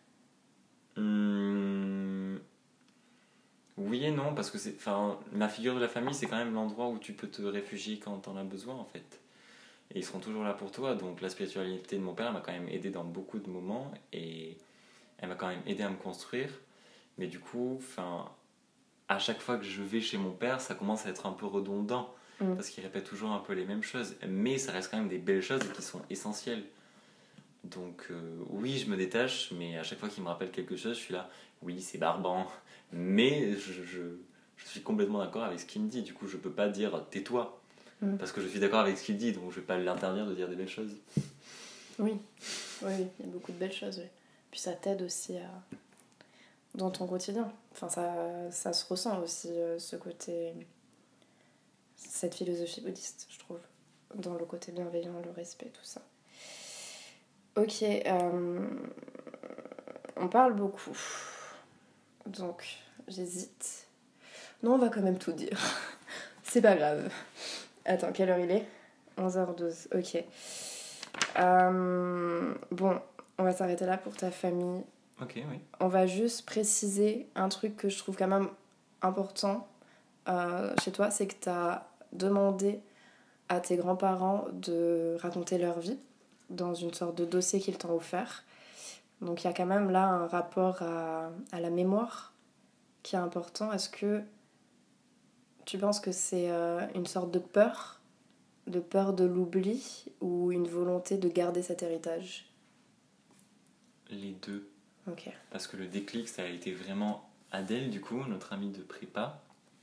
Hum... Oui et non, parce que c'est, enfin, ma figure de la famille, c'est quand même l'endroit où tu peux te réfugier quand t'en as besoin, en fait. Et ils seront toujours là pour toi. Donc la spiritualité de mon père, elle m'a quand même aidé dans beaucoup de moments et elle m'a quand même aidé à me construire. Mais du coup, enfin, à chaque fois que je vais chez mon père, ça commence à être un peu redondant mmh. parce qu'il répète toujours un peu les mêmes choses. Mais ça reste quand même des belles choses qui sont essentielles. Donc euh, oui, je me détache, mais à chaque fois qu'il me rappelle quelque chose, je suis là, oui, c'est barbant. Mais je, je, je suis complètement d'accord avec ce qu'il me dit. Du coup, je peux pas dire tais-toi. Mmh. Parce que je suis d'accord avec ce qu'il dit, donc je vais pas l'interdire de dire des belles choses. Oui, oui, il y a beaucoup de belles choses. Oui. Puis ça t'aide aussi à... dans ton quotidien. Enfin, ça, ça se ressent aussi, ce côté... cette philosophie bouddhiste, je trouve. Dans le côté bienveillant, le respect, tout ça. Ok, euh... on parle beaucoup. Donc, j'hésite. Non, on va quand même tout dire. C'est pas grave. Attends, quelle heure il est ? onze heures douze, ok. Euh, bon, on va s'arrêter là pour ta famille. Ok, oui. On va juste préciser un truc que je trouve quand même important euh, chez toi, c'est que tu as demandé à tes grands-parents de raconter leur vie dans une sorte de dossier qu'ils t'ont offert. Donc il y a quand même là un rapport à, à la mémoire qui est important. Est-ce que tu penses que c'est euh, une sorte de peur, de peur de l'oubli ou une volonté de garder cet héritage ? Les deux. Ok. Parce que le déclic, ça a été vraiment Adèle, du coup, notre amie de prépa,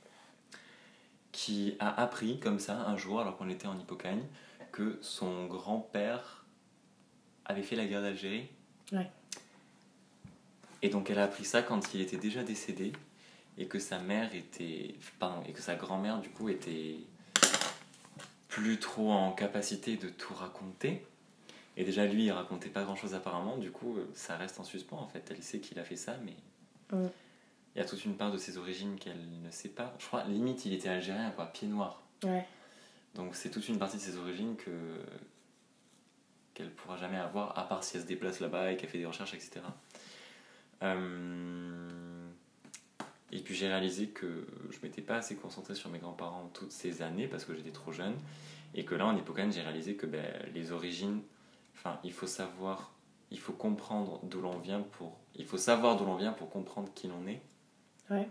qui a appris comme ça, un jour, alors qu'on était en Hippocagne, que son grand-père avait fait la guerre d'Algérie. Ouais. Et donc elle a appris ça quand il était déjà décédé et que sa mère était, pardon, et que sa grand-mère du coup était plus trop en capacité de tout raconter. Et déjà lui il racontait pas grand-chose apparemment, du coup ça reste en suspens en fait. Elle sait qu'il a fait ça, mais mm. il y a toute une part de ses origines qu'elle ne sait pas. Je crois limite il était algérien quoi, pied noir. Ouais. Donc c'est toute une partie de ses origines que qu'elle pourra jamais avoir, à part si elle se déplace là-bas et qu'elle fait des recherches, et cetera. Euh... Et puis j'ai réalisé que je m'étais pas assez concentré sur mes grands-parents toutes ces années parce que j'étais trop jeune, et que là en Hippocagne j'ai réalisé que ben, les origines, enfin il faut savoir, il faut comprendre d'où l'on vient pour, il faut savoir d'où l'on vient pour comprendre qui l'on est. Ouais.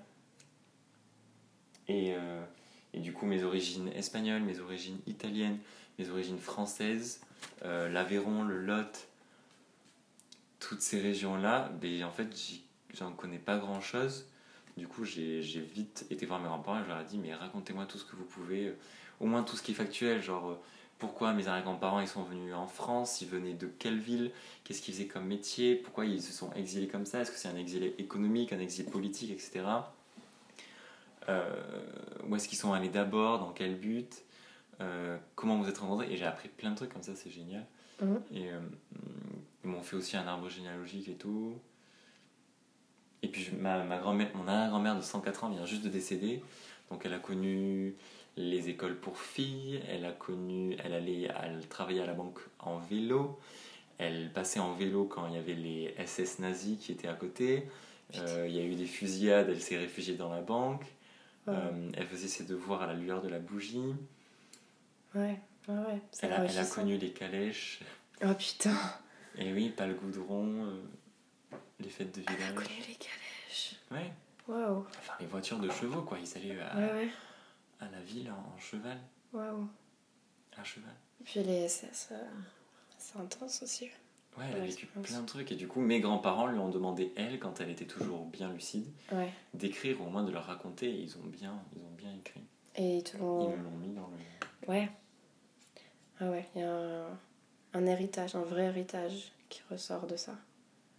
Et, euh, et du coup mes origines espagnoles, mes origines italiennes, mes origines françaises, euh, l'Aveyron, le Lot, toutes ces régions-là, ben, en fait, j'y, j'en connais pas grand-chose. Du coup, j'ai, j'ai vite été voir mes grands-parents et je leur ai dit, mais racontez-moi tout ce que vous pouvez, euh, au moins tout ce qui est factuel, genre euh, pourquoi mes arrière-grands-parents ils sont venus en France, ils venaient de quelle ville, qu'est-ce qu'ils faisaient comme métier, pourquoi ils se sont exilés comme ça, est-ce que c'est un exil économique, un exil politique, et cetera. Euh, où est-ce qu'ils sont allés d'abord, dans quel but, euh, comment vous êtes rencontrés, et j'ai appris plein de trucs comme ça, c'est génial. Mmh. Et euh, ils m'ont fait aussi un arbre généalogique et tout. Et puis ma, ma grand-mère, mon arrière-grand-mère de cent quatre ans vient juste de décéder, donc elle a connu les écoles pour filles, elle a connu, elle allait elle travaillait à la banque en vélo, elle passait en vélo quand il y avait les S S nazis qui étaient à côté, euh, il y a eu des fusillades, elle s'est réfugiée dans la banque, Ouais. euh, elle faisait ses devoirs à la lueur de la bougie, Ouais, ouais, ouais. C'est elle a, elle a enrichissant. connu les calèches, Oh putain. et oui, pas le goudron, euh, les fêtes de Elle a village. connu les calèches. Ouais, Waouh. enfin les voitures de chevaux quoi, ils allaient à, Ouais, ouais. à la ville en, en cheval, Waouh. à cheval. Et puis les S S, euh, c'est intense aussi. Ouais, elle a Ouais, vécu je pense. plein de trucs. Et du coup, mes grands-parents lui ont demandé, elle, quand elle était toujours bien lucide, Ouais. d'écrire, ou au moins de leur raconter. Et ils ont bien, ils ont bien écrit. Et ils te Ils l'ont. me l'ont mis dans le... Ouais. Ah ouais, il y a un, un héritage, un vrai héritage qui ressort de ça.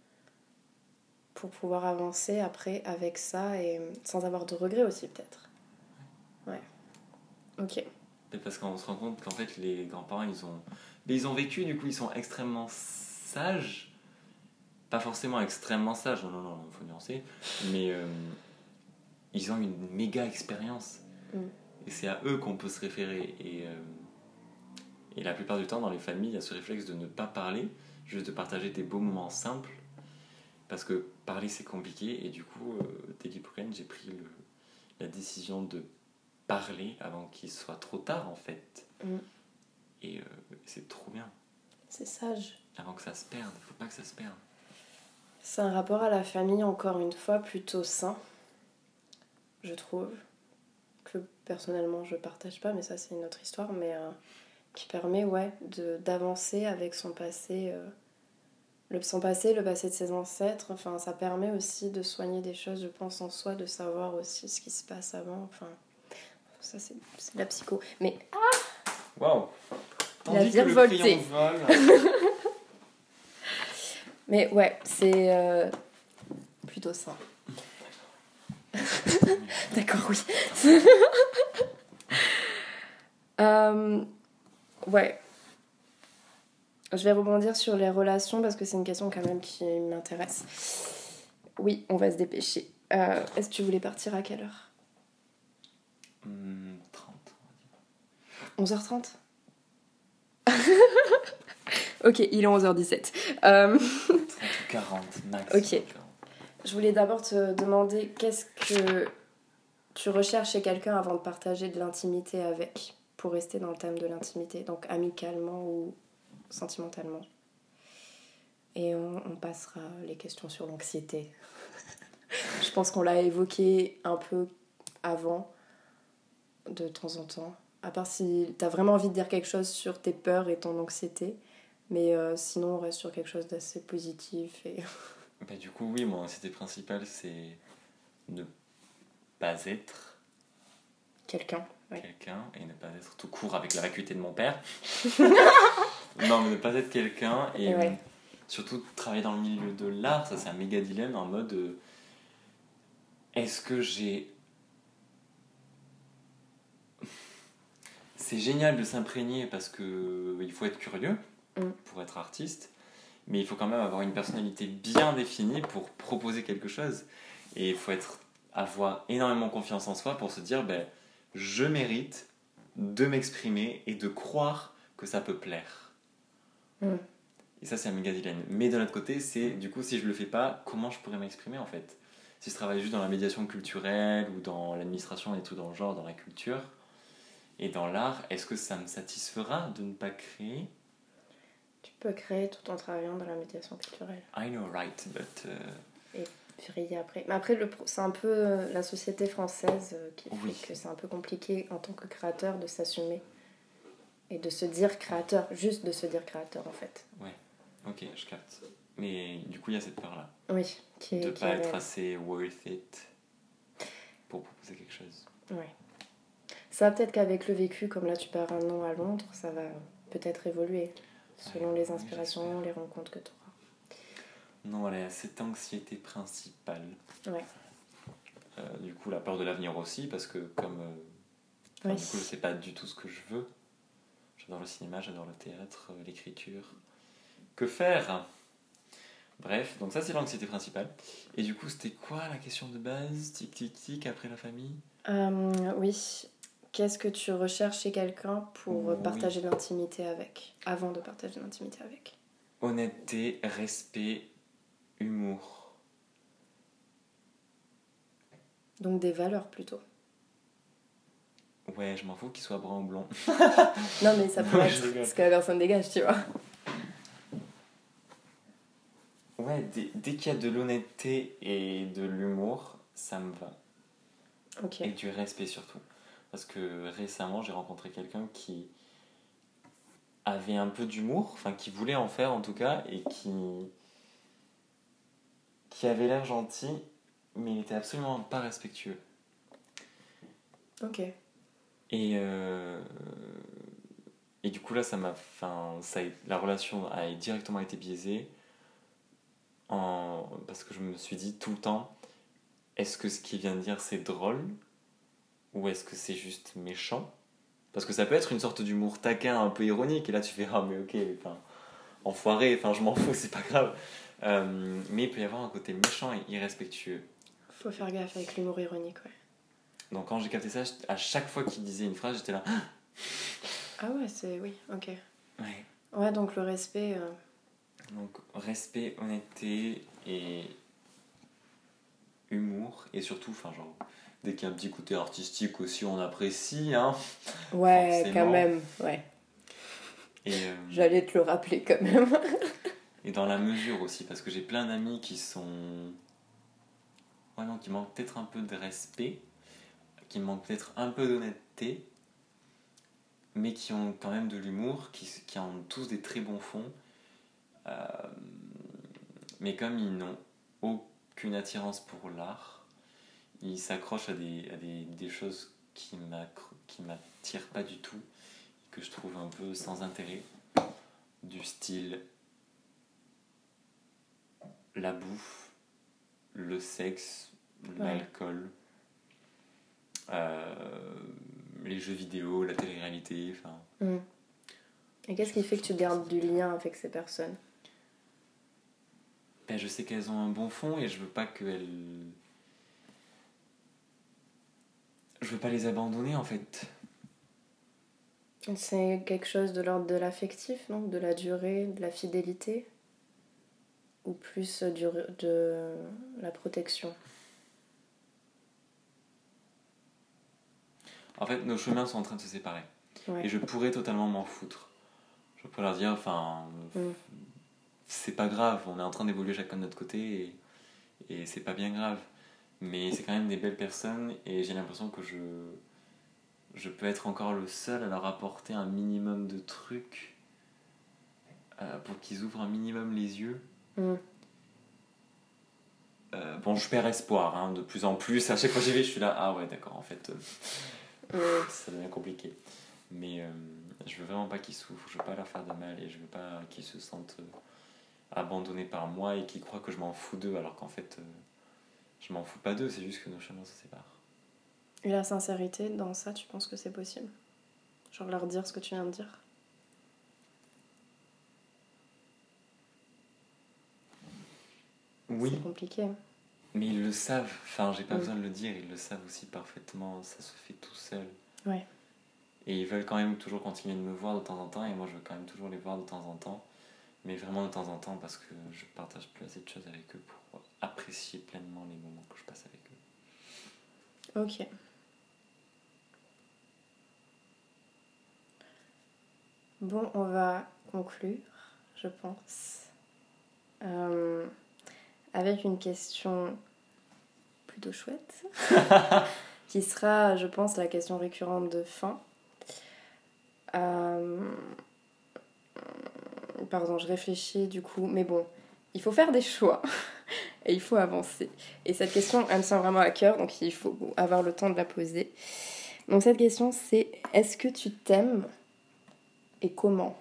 Pour pouvoir avancer après avec ça et sans avoir de regrets aussi, peut-être. Ouais. Ok. Mais parce qu'on se rend compte qu'en fait, les grands-parents, ils ont... Mais ils ont vécu, du coup, ils sont extrêmement sages. Pas forcément extrêmement sages, non, non, non, il faut nuancer. Mais euh, ils ont une méga expérience. Mm. Et c'est à eux qu'on peut se référer. Et, euh, et la plupart du temps, dans les familles, il y a ce réflexe de ne pas parler, juste de partager des beaux moments simples. Parce que parler, c'est compliqué. Et du coup, euh, dès l'hypocrine, j'ai pris le, la décision de parler avant qu'il soit trop tard, en fait. Mm. Et euh, c'est trop bien. C'est sage. Avant que ça se perde, faut pas que ça se perde. C'est un rapport à la famille, encore une fois, plutôt sain, je trouve. Que personnellement, je partage pas, mais ça, c'est une autre histoire. Mais euh, qui permet, ouais, de, d'avancer avec son passé. Euh, le, son passé, le passé de ses ancêtres. Enfin, ça permet aussi de soigner des choses, je pense, en soi, de savoir aussi ce qui se passe avant. Enfin, ça, c'est, c'est de la psycho. Mais Waouh! La Tandis que le virevoltée. crayon vole. Mais ouais, c'est euh, plutôt ça. D'accord, oui. euh, ouais. Je vais rebondir sur les relations parce que c'est une question quand même qui m'intéresse. Oui, on va se dépêcher. Euh, est-ce que tu voulais partir à quelle heure? Hmm, trente. onze heures trente. Ok, il est onze heures dix-sept. Euh... trente ou quarante, max. Ok. Je voulais d'abord te demander qu'est-ce que tu recherches chez quelqu'un avant de partager de l'intimité avec, pour rester dans le thème de l'intimité, donc amicalement ou sentimentalement. Et on, on passera les questions sur l'anxiété. Je pense qu'on l'a évoqué un peu avant, de temps en temps. À part si t'as vraiment envie de dire quelque chose sur tes peurs et ton anxiété. Mais euh, sinon, on reste sur quelque chose d'assez positif. Et... Bah, du coup, oui, mon anxiété principale, c'est ne pas être quelqu'un. Ouais. quelqu'un et ne pas être tout court avec la vacuité de mon père. Non, mais ne pas être quelqu'un et, Et ouais. euh, surtout travailler dans le milieu de l'art, ça c'est un méga dilemme en mode euh, est-ce que j'ai. C'est génial de s'imprégner parce que il faut être curieux Mm. pour être artiste, mais il faut quand même avoir une personnalité bien définie pour proposer quelque chose. Et il faut être, avoir énormément confiance en soi pour se dire ben, je mérite de m'exprimer et de croire que ça peut plaire. Mm. Et ça, c'est un méga dilemme. Mais de l'autre côté, c'est du coup, si je le fais pas, comment je pourrais m'exprimer en fait? Si je travaille juste dans la médiation culturelle ou dans l'administration et tout dans le genre, dans la culture et dans l'art, est-ce que ça me satisfera de ne pas créer? Tu peux créer tout en travaillant dans la médiation culturelle. I know, right, but... Uh... Et briller après. Mais après, le, c'est un peu euh, la société française euh, qui oui. fait que c'est un peu compliqué en tant que créateur de s'assumer. Et de se dire créateur, juste de se dire créateur en fait. Ouais, ok, je capte. Mais du coup, il y a cette peur-là. Oui, qui est. De ne qui pas est être réelle. assez worth it pour proposer quelque chose. Ouais. Ça, peut-être qu'avec le vécu, comme là tu pars un an à Londres, ça va peut-être évoluer selon Ouais, les oui, inspirations, j'espère. les rencontres que tu auras. Non, voilà, cette anxiété principale. Ouais. Euh, du coup, la peur de l'avenir aussi, parce que comme... Euh, enfin, Oui. Du coup, je sais pas du tout ce que je veux. J'adore le cinéma, j'adore le théâtre, euh, l'écriture. Que faire? Bref, donc ça c'est l'anxiété principale. Et du coup, c'était quoi la question de base? Tic tic tic, après la famille? Euh, oui. qu'est-ce que tu recherches chez quelqu'un pour Oui. partager de l'intimité avec, avant de partager de l'intimité avec? Honnêteté, respect, humour. Donc des valeurs plutôt. Ouais, je m'en fous qu'il soit brun ou blond. Non, mais ça peut Non, être je rigole. ce que la personne dégage, tu vois. Ouais, dès, dès qu'il y a de l'honnêteté et de l'humour, ça me va. Ok. Et du respect surtout. Parce que récemment, j'ai rencontré quelqu'un qui avait un peu d'humour, enfin qui voulait en faire en tout cas, et qui, qui avait l'air gentil, mais il était absolument pas respectueux. Ok. Et, euh, et du coup là, ça m'a, enfin, ça a- la relation a directement été biaisée, en, parce que je me suis dit tout le temps, est-ce que ce qu'il vient de dire c'est drôle, ou est-ce que c'est juste méchant? Parce que ça peut être une sorte d'humour taquin, un peu ironique, et là tu fais ah mais ok, enfin, enfoiré, enfin je m'en fous, c'est pas grave. Euh, mais il peut y avoir un côté méchant et irrespectueux. Faut faire gaffe avec l'humour ironique, ouais. Donc quand j'ai capté ça, à chaque fois qu'il disait une phrase, j'étais là. Ah ouais, c'est... Oui, ok. Ouais. Ouais, donc le respect... euh, Donc respect, honnêteté et humour, et surtout, enfin genre, dès qu'il y a un petit côté artistique aussi, on apprécie, hein. Ouais, Forcément. quand même, ouais. Et, euh, J'allais te le rappeler quand même. et dans la mesure aussi, parce que j'ai plein d'amis qui sont... Ouais non, qui manquent peut-être un peu de respect, qui manquent peut-être un peu d'honnêteté, mais qui ont quand même de l'humour, qui, qui ont tous des très bons fonds. Euh, mais comme ils n'ont aucune attirance pour l'art, ils s'accrochent à des, à des, des choses qui ne m'attirent pas du tout, que je trouve un peu sans intérêt, du style la bouffe, le sexe, Ouais. l'alcool, euh, les jeux vidéo, la télé-réalité, enfin... Mm. Et qu'est-ce qui fait que tu gardes du lien avec ces personnes? Ben, je sais qu'elles ont un bon fond et je veux pas qu'elles... Je veux pas les abandonner en fait. C'est quelque chose de l'ordre de l'affectif, non? De la durée, de la fidélité? Ou plus du, de la protection? En fait, nos chemins sont en train de se séparer. Ouais. Et je pourrais totalement m'en foutre. Je pourrais leur dire, enfin... Mm. C'est pas grave, on est en train d'évoluer chacun de notre côté et, et c'est pas bien grave. Mais c'est quand même des belles personnes et j'ai l'impression que je, je peux être encore le seul à leur apporter un minimum de trucs euh, pour qu'ils ouvrent un minimum les yeux. Mm. Euh, bon, je perds espoir, hein, de plus en plus. À chaque fois que j'y vais, je suis là, ah ouais, d'accord, en fait, euh, Mm. ça devient compliqué. Mais euh, je veux vraiment pas qu'ils souffrent, je veux pas leur faire de mal et je veux pas qu'ils se sentent euh, abandonnés par moi et qu'ils croient que je m'en fous d'eux alors qu'en fait, euh, je m'en fous pas d'eux, c'est juste que nos chemins se séparent. Et la sincérité, dans ça, tu penses que c'est possible? Genre leur dire ce que tu viens de dire? Oui. C'est compliqué. Mais ils le savent, enfin j'ai pas Mm. besoin de le dire, ils le savent aussi parfaitement, ça se fait tout seul. Ouais. Et ils veulent quand même toujours continuer de me voir de temps en temps, et moi je veux quand même toujours les voir de temps en temps, mais vraiment de temps en temps parce que je partage plus assez de choses avec eux pour apprécier pleinement les moments que je passe avec eux. Ok. Bon, on va conclure, je pense, euh, avec une question plutôt chouette, qui sera, je pense, la question récurrente de fin. Euh... Pardon, je réfléchis du coup, mais bon, il faut faire des choix et il faut avancer. Et cette question, elle me tient vraiment à cœur, donc il faut avoir le temps de la poser. Donc cette question, c'est: est-ce que tu t'aimes et comment?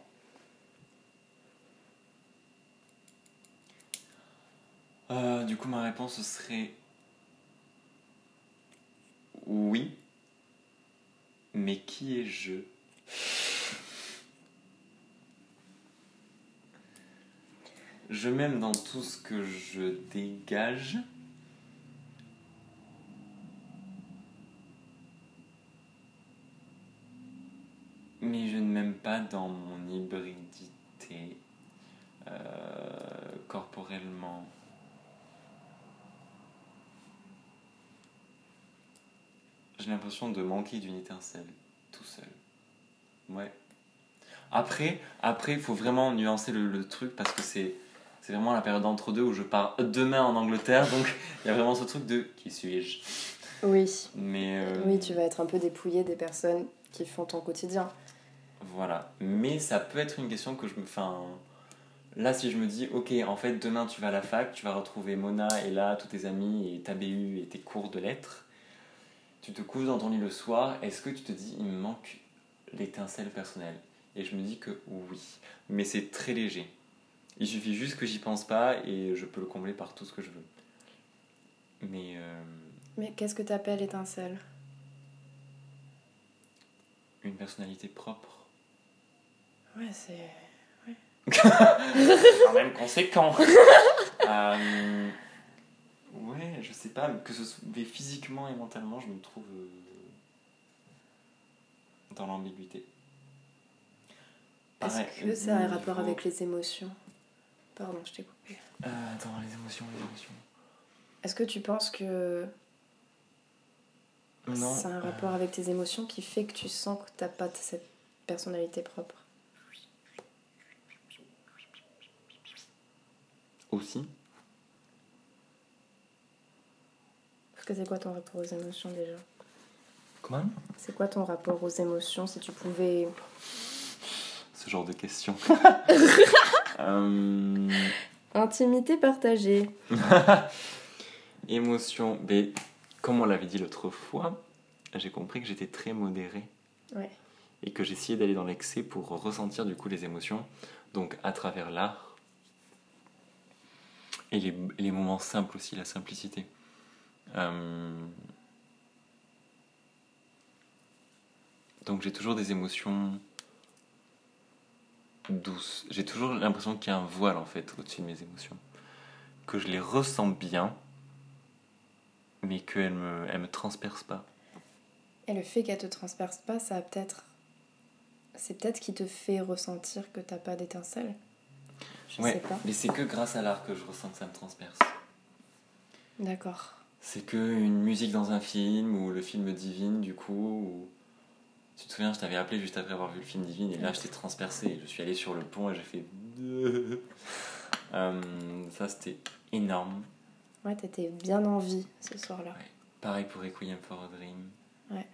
Euh, du coup ma réponse serait oui, mais qui est-je? Je m'aime dans tout ce que je dégage. pas dans mon hybridité euh, corporellement. J'ai l'impression de manquer d'une étincelle tout seul. Ouais. Après, après, il faut vraiment nuancer le, le truc parce que c'est, c'est vraiment la période entre deux où je pars demain en Angleterre, donc il y a vraiment ce truc de qui suis-je ? Oui. Mais euh, Oui, tu vas être un peu dépouillé des personnes qui font ton quotidien. Voilà. Mais ça peut être une question que je me. Enfin, là, si je me dis, ok, en fait, demain tu vas à la fac, tu vas retrouver Mona et là, tous tes amis et ta B U et tes cours de lettres. Tu te couches dans ton lit le soir, est-ce que tu te dis, il me manque l'étincelle personnelle ? Et je me dis que oui. Mais c'est très léger. Il suffit juste que j'y pense pas et je peux le combler par tout ce que je veux. Mais. Euh, Mais qu'est-ce que t'appelles étincelle ? une personnalité propre. Ouais, c'est. Quand même conséquent. euh, ouais, je sais pas, que ce soit mais physiquement et mentalement, je me trouve euh, dans l'ambiguïté. Est-ce Pareil, que ça a un niveau- rapport avec les émotions ? Pardon, je t'ai coupé. Euh, dans les émotions, les émotions. Est-ce que tu penses que Non. ça a un rapport avec tes émotions qui fait que tu sens que t'as pas cette personnalité propre ? Aussi. Parce que c'est quoi ton rapport aux émotions déjà ? Comment ? C'est quoi ton rapport aux émotions si tu pouvais... Ce genre de questions. euh... Intimité partagée. Émotion. Mais comme on l'avait dit l'autre fois, j'ai compris que j'étais très modéré. Ouais. Et que j'essayais d'aller dans l'excès pour ressentir du coup les émotions. Donc à travers l'art. Et les, les moments simples aussi, la simplicité. Euh... Donc j'ai toujours des émotions douces. J'ai toujours l'impression qu'il y a un voile en fait au-dessus de mes émotions. Que je les ressens bien, mais qu'elles me, elles me transpercent pas. Et le fait qu'elle te transperce pas, ça a peut-être... C'est peut-être qui te fait ressentir que t'as pas d'étincelle. Je ouais, sais pas. mais c'est que grâce à l'art que je ressens que ça me transperce. D'accord. C'est que une musique dans un film, ou le film Divine du coup, ou... Tu te souviens, je t'avais appelé juste après avoir vu le film Divine, et là je t'ai transpercé. Je suis allé sur le pont et j'ai fait... euh, ça c'était énorme. Ouais, t'étais bien en vie ce soir-là. Ouais. Pareil pour Requiem for a Dream. Ouais.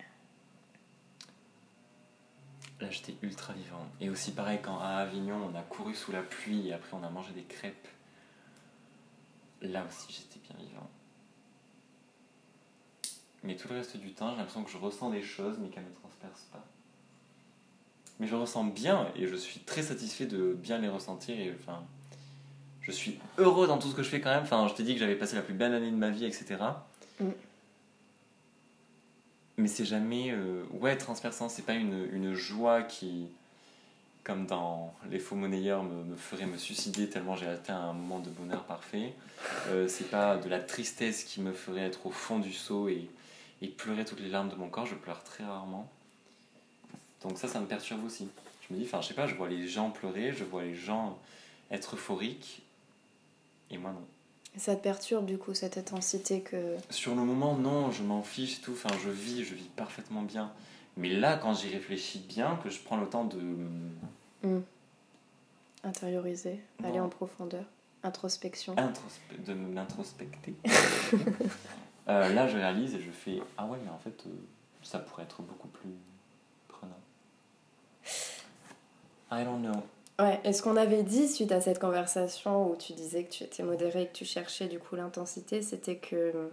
Là j'étais ultra vivant. Et aussi pareil quand à Avignon on a couru sous la pluie et après on a mangé des crêpes. Là aussi j'étais bien vivant. Mais tout le reste du temps j'ai l'impression que je ressens des choses mais qu'elles ne me transpercent pas. Mais je ressens bien et je suis très satisfait de bien les ressentir et enfin... Je suis heureux dans tout ce que je fais quand même. Enfin, je t'ai dit que j'avais passé la plus belle année de ma vie, et cetera. Mm. Mais c'est jamais... Euh, ouais, transperçant, c'est pas une, une joie qui, comme dans Les Faux Monnayeurs, me, me ferait me suicider tellement j'ai atteint un moment de bonheur parfait. Euh, c'est pas de la tristesse qui me ferait être au fond du seau et, et pleurer toutes les larmes de mon corps. Je pleure très rarement. Donc ça, ça me perturbe aussi. Je me dis, enfin, je sais pas, je vois les gens pleurer, je vois les gens être euphoriques. Et moi, non. Ça te perturbe, du coup, cette intensité que... Sur le moment, non, je m'en fiche et tout. Enfin, je vis, je vis parfaitement bien. Mais là, quand j'y réfléchis bien, que je prends le temps de... Mmh. Intérioriser, non. Aller en profondeur, introspection. Introspe... De m'introspecter. euh, là, je réalise et je fais... Ah ouais, mais en fait, euh, ça pourrait être beaucoup plus prenant. I don't know. Ouais, et ce qu'on avait dit suite à cette conversation où tu disais que tu étais modérée et que tu cherchais du coup l'intensité, c'était que...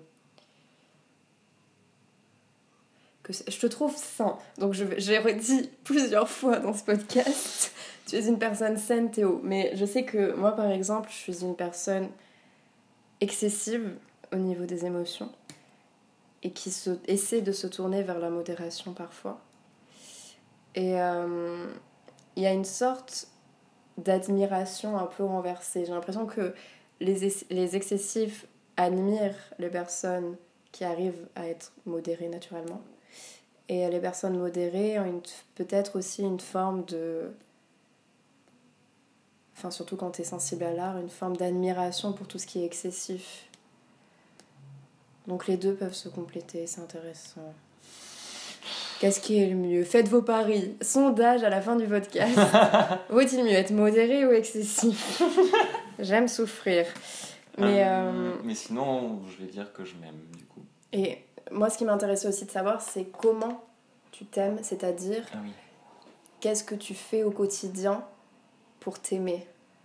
que je te trouve sain. Donc je, j'ai redit plusieurs fois dans ce podcast, tu es une personne saine, Théo. Mais je sais que moi, par exemple, je suis une personne excessive au niveau des émotions et qui se, essaie de se tourner vers la modération parfois. Et il euh, y a une sorte... d'admiration un peu renversée. J'ai l'impression que les, les excessifs admirent les personnes qui arrivent à être modérées naturellement Et les personnes modérées ont une, peut-être aussi une forme de... Enfin, surtout quand tu es sensible à l'art, une forme d'admiration pour tout ce qui est excessif. Donc les deux peuvent se compléter, c'est intéressant. Qu'est-ce qui est le mieux ? Faites vos paris. Sondage à la fin du podcast. Vaut-il mieux être modéré ou excessif ? J'aime souffrir. Mais, Euh, euh, mais sinon, je vais dire que je m'aime, du coup. Et moi, ce qui m'intéressait aussi de savoir, c'est comment tu t'aimes, c'est-à-dire Ah oui. qu'est-ce que tu fais au quotidien pour t'aimer.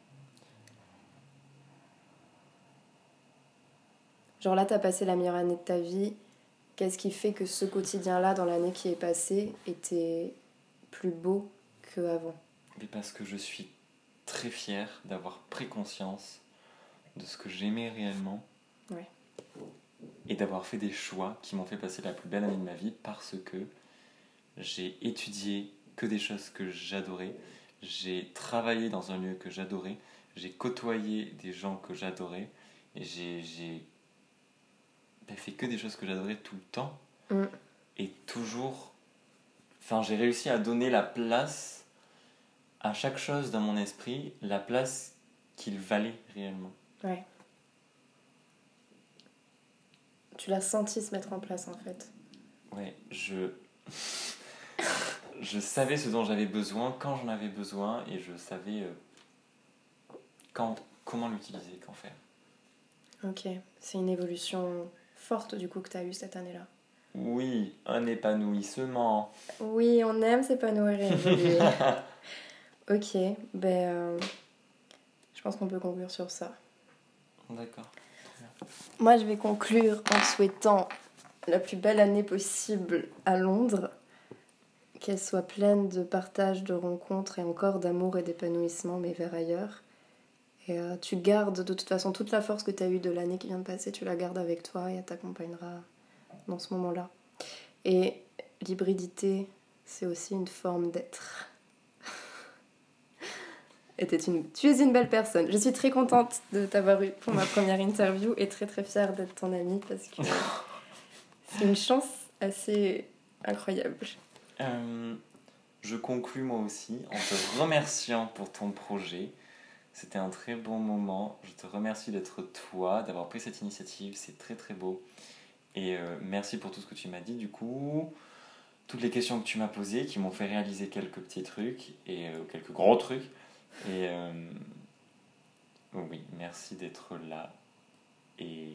Genre là, t'as passé la meilleure année de ta vie. Qu'est-ce qui fait que ce quotidien-là, dans l'année qui est passée, était plus beau qu'avant ? Mais parce que je suis très fier d'avoir pris conscience de ce que j'aimais réellement. Ouais. Et d'avoir fait des choix qui m'ont fait passer la plus belle année de ma vie parce que j'ai étudié que des choses que j'adorais, j'ai travaillé dans un lieu que j'adorais, j'ai côtoyé des gens que j'adorais et j'ai, j'ai ben, fait que des choses que j'adorais tout le temps. Mm. Et toujours, enfin, j'ai réussi à donner la place à chaque chose dans mon esprit, la place qu'il valait réellement. Ouais. Tu l'as senti se mettre en place, en fait. Ouais, je... je savais ce dont j'avais besoin, quand j'en avais besoin, et je savais euh, quand, comment l'utiliser, qu'en faire. Ok, c'est une évolution forte, du coup, que tu as eue cette année-là. Oui, un épanouissement. Oui, on aime s'épanouir et évoluer. Ok, ben... Euh, je pense qu'on peut conclure sur ça. D'accord. Moi, je vais conclure en souhaitant la plus belle année possible à Londres, qu'elle soit pleine de partage, de rencontres et encore d'amour et d'épanouissement, mais vers ailleurs. Et euh, tu gardes de toute façon toute la force que tu as eue de l'année qui vient de passer, tu la gardes avec toi et elle t'accompagnera dans ce moment-là. Et l'hybridité, c'est aussi une forme d'être. Et t'es une... Tu es une belle personne. Je suis très contente de t'avoir eu pour ma première interview et très très fière d'être ton amie parce que c'est une chance assez incroyable. Euh, je conclus moi aussi en te remerciant pour ton projet. C'était un très bon moment. Je te remercie d'être toi, d'avoir pris cette initiative. C'est très très beau. Et euh, merci pour tout ce que tu m'as dit du coup. Toutes les questions que tu m'as posées qui m'ont fait réaliser quelques petits trucs et euh, quelques gros trucs. Et euh, oui, merci d'être là. Et,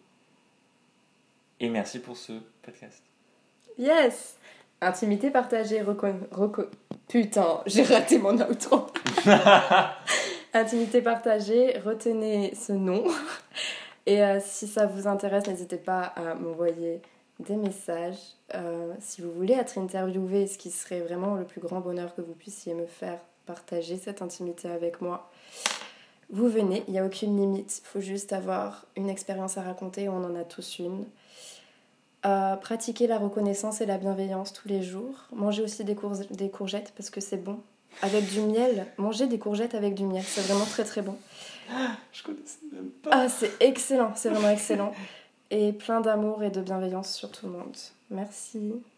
et merci pour ce podcast. Yes! Intimité partagée, reco... reco... Putain, j'ai raté mon outro. Intimité partagée, retenez ce nom. Et euh, si ça vous intéresse, n'hésitez pas à m'envoyer des messages. Euh, si vous voulez être interviewé, ce qui serait vraiment le plus grand bonheur que vous puissiez me faire partager cette intimité avec moi, vous venez, il n'y a aucune limite. Il faut juste avoir une expérience à raconter, on en a tous une. Euh, pratiquer la reconnaissance et la bienveillance tous les jours. Manger aussi des, cour- des courgettes parce que c'est bon. Avec du miel, manger des courgettes avec du miel, c'est vraiment très très bon. Je connaissais même pas. Ah, c'est excellent, c'est vraiment excellent. Et plein d'amour et de bienveillance sur tout le monde. Merci.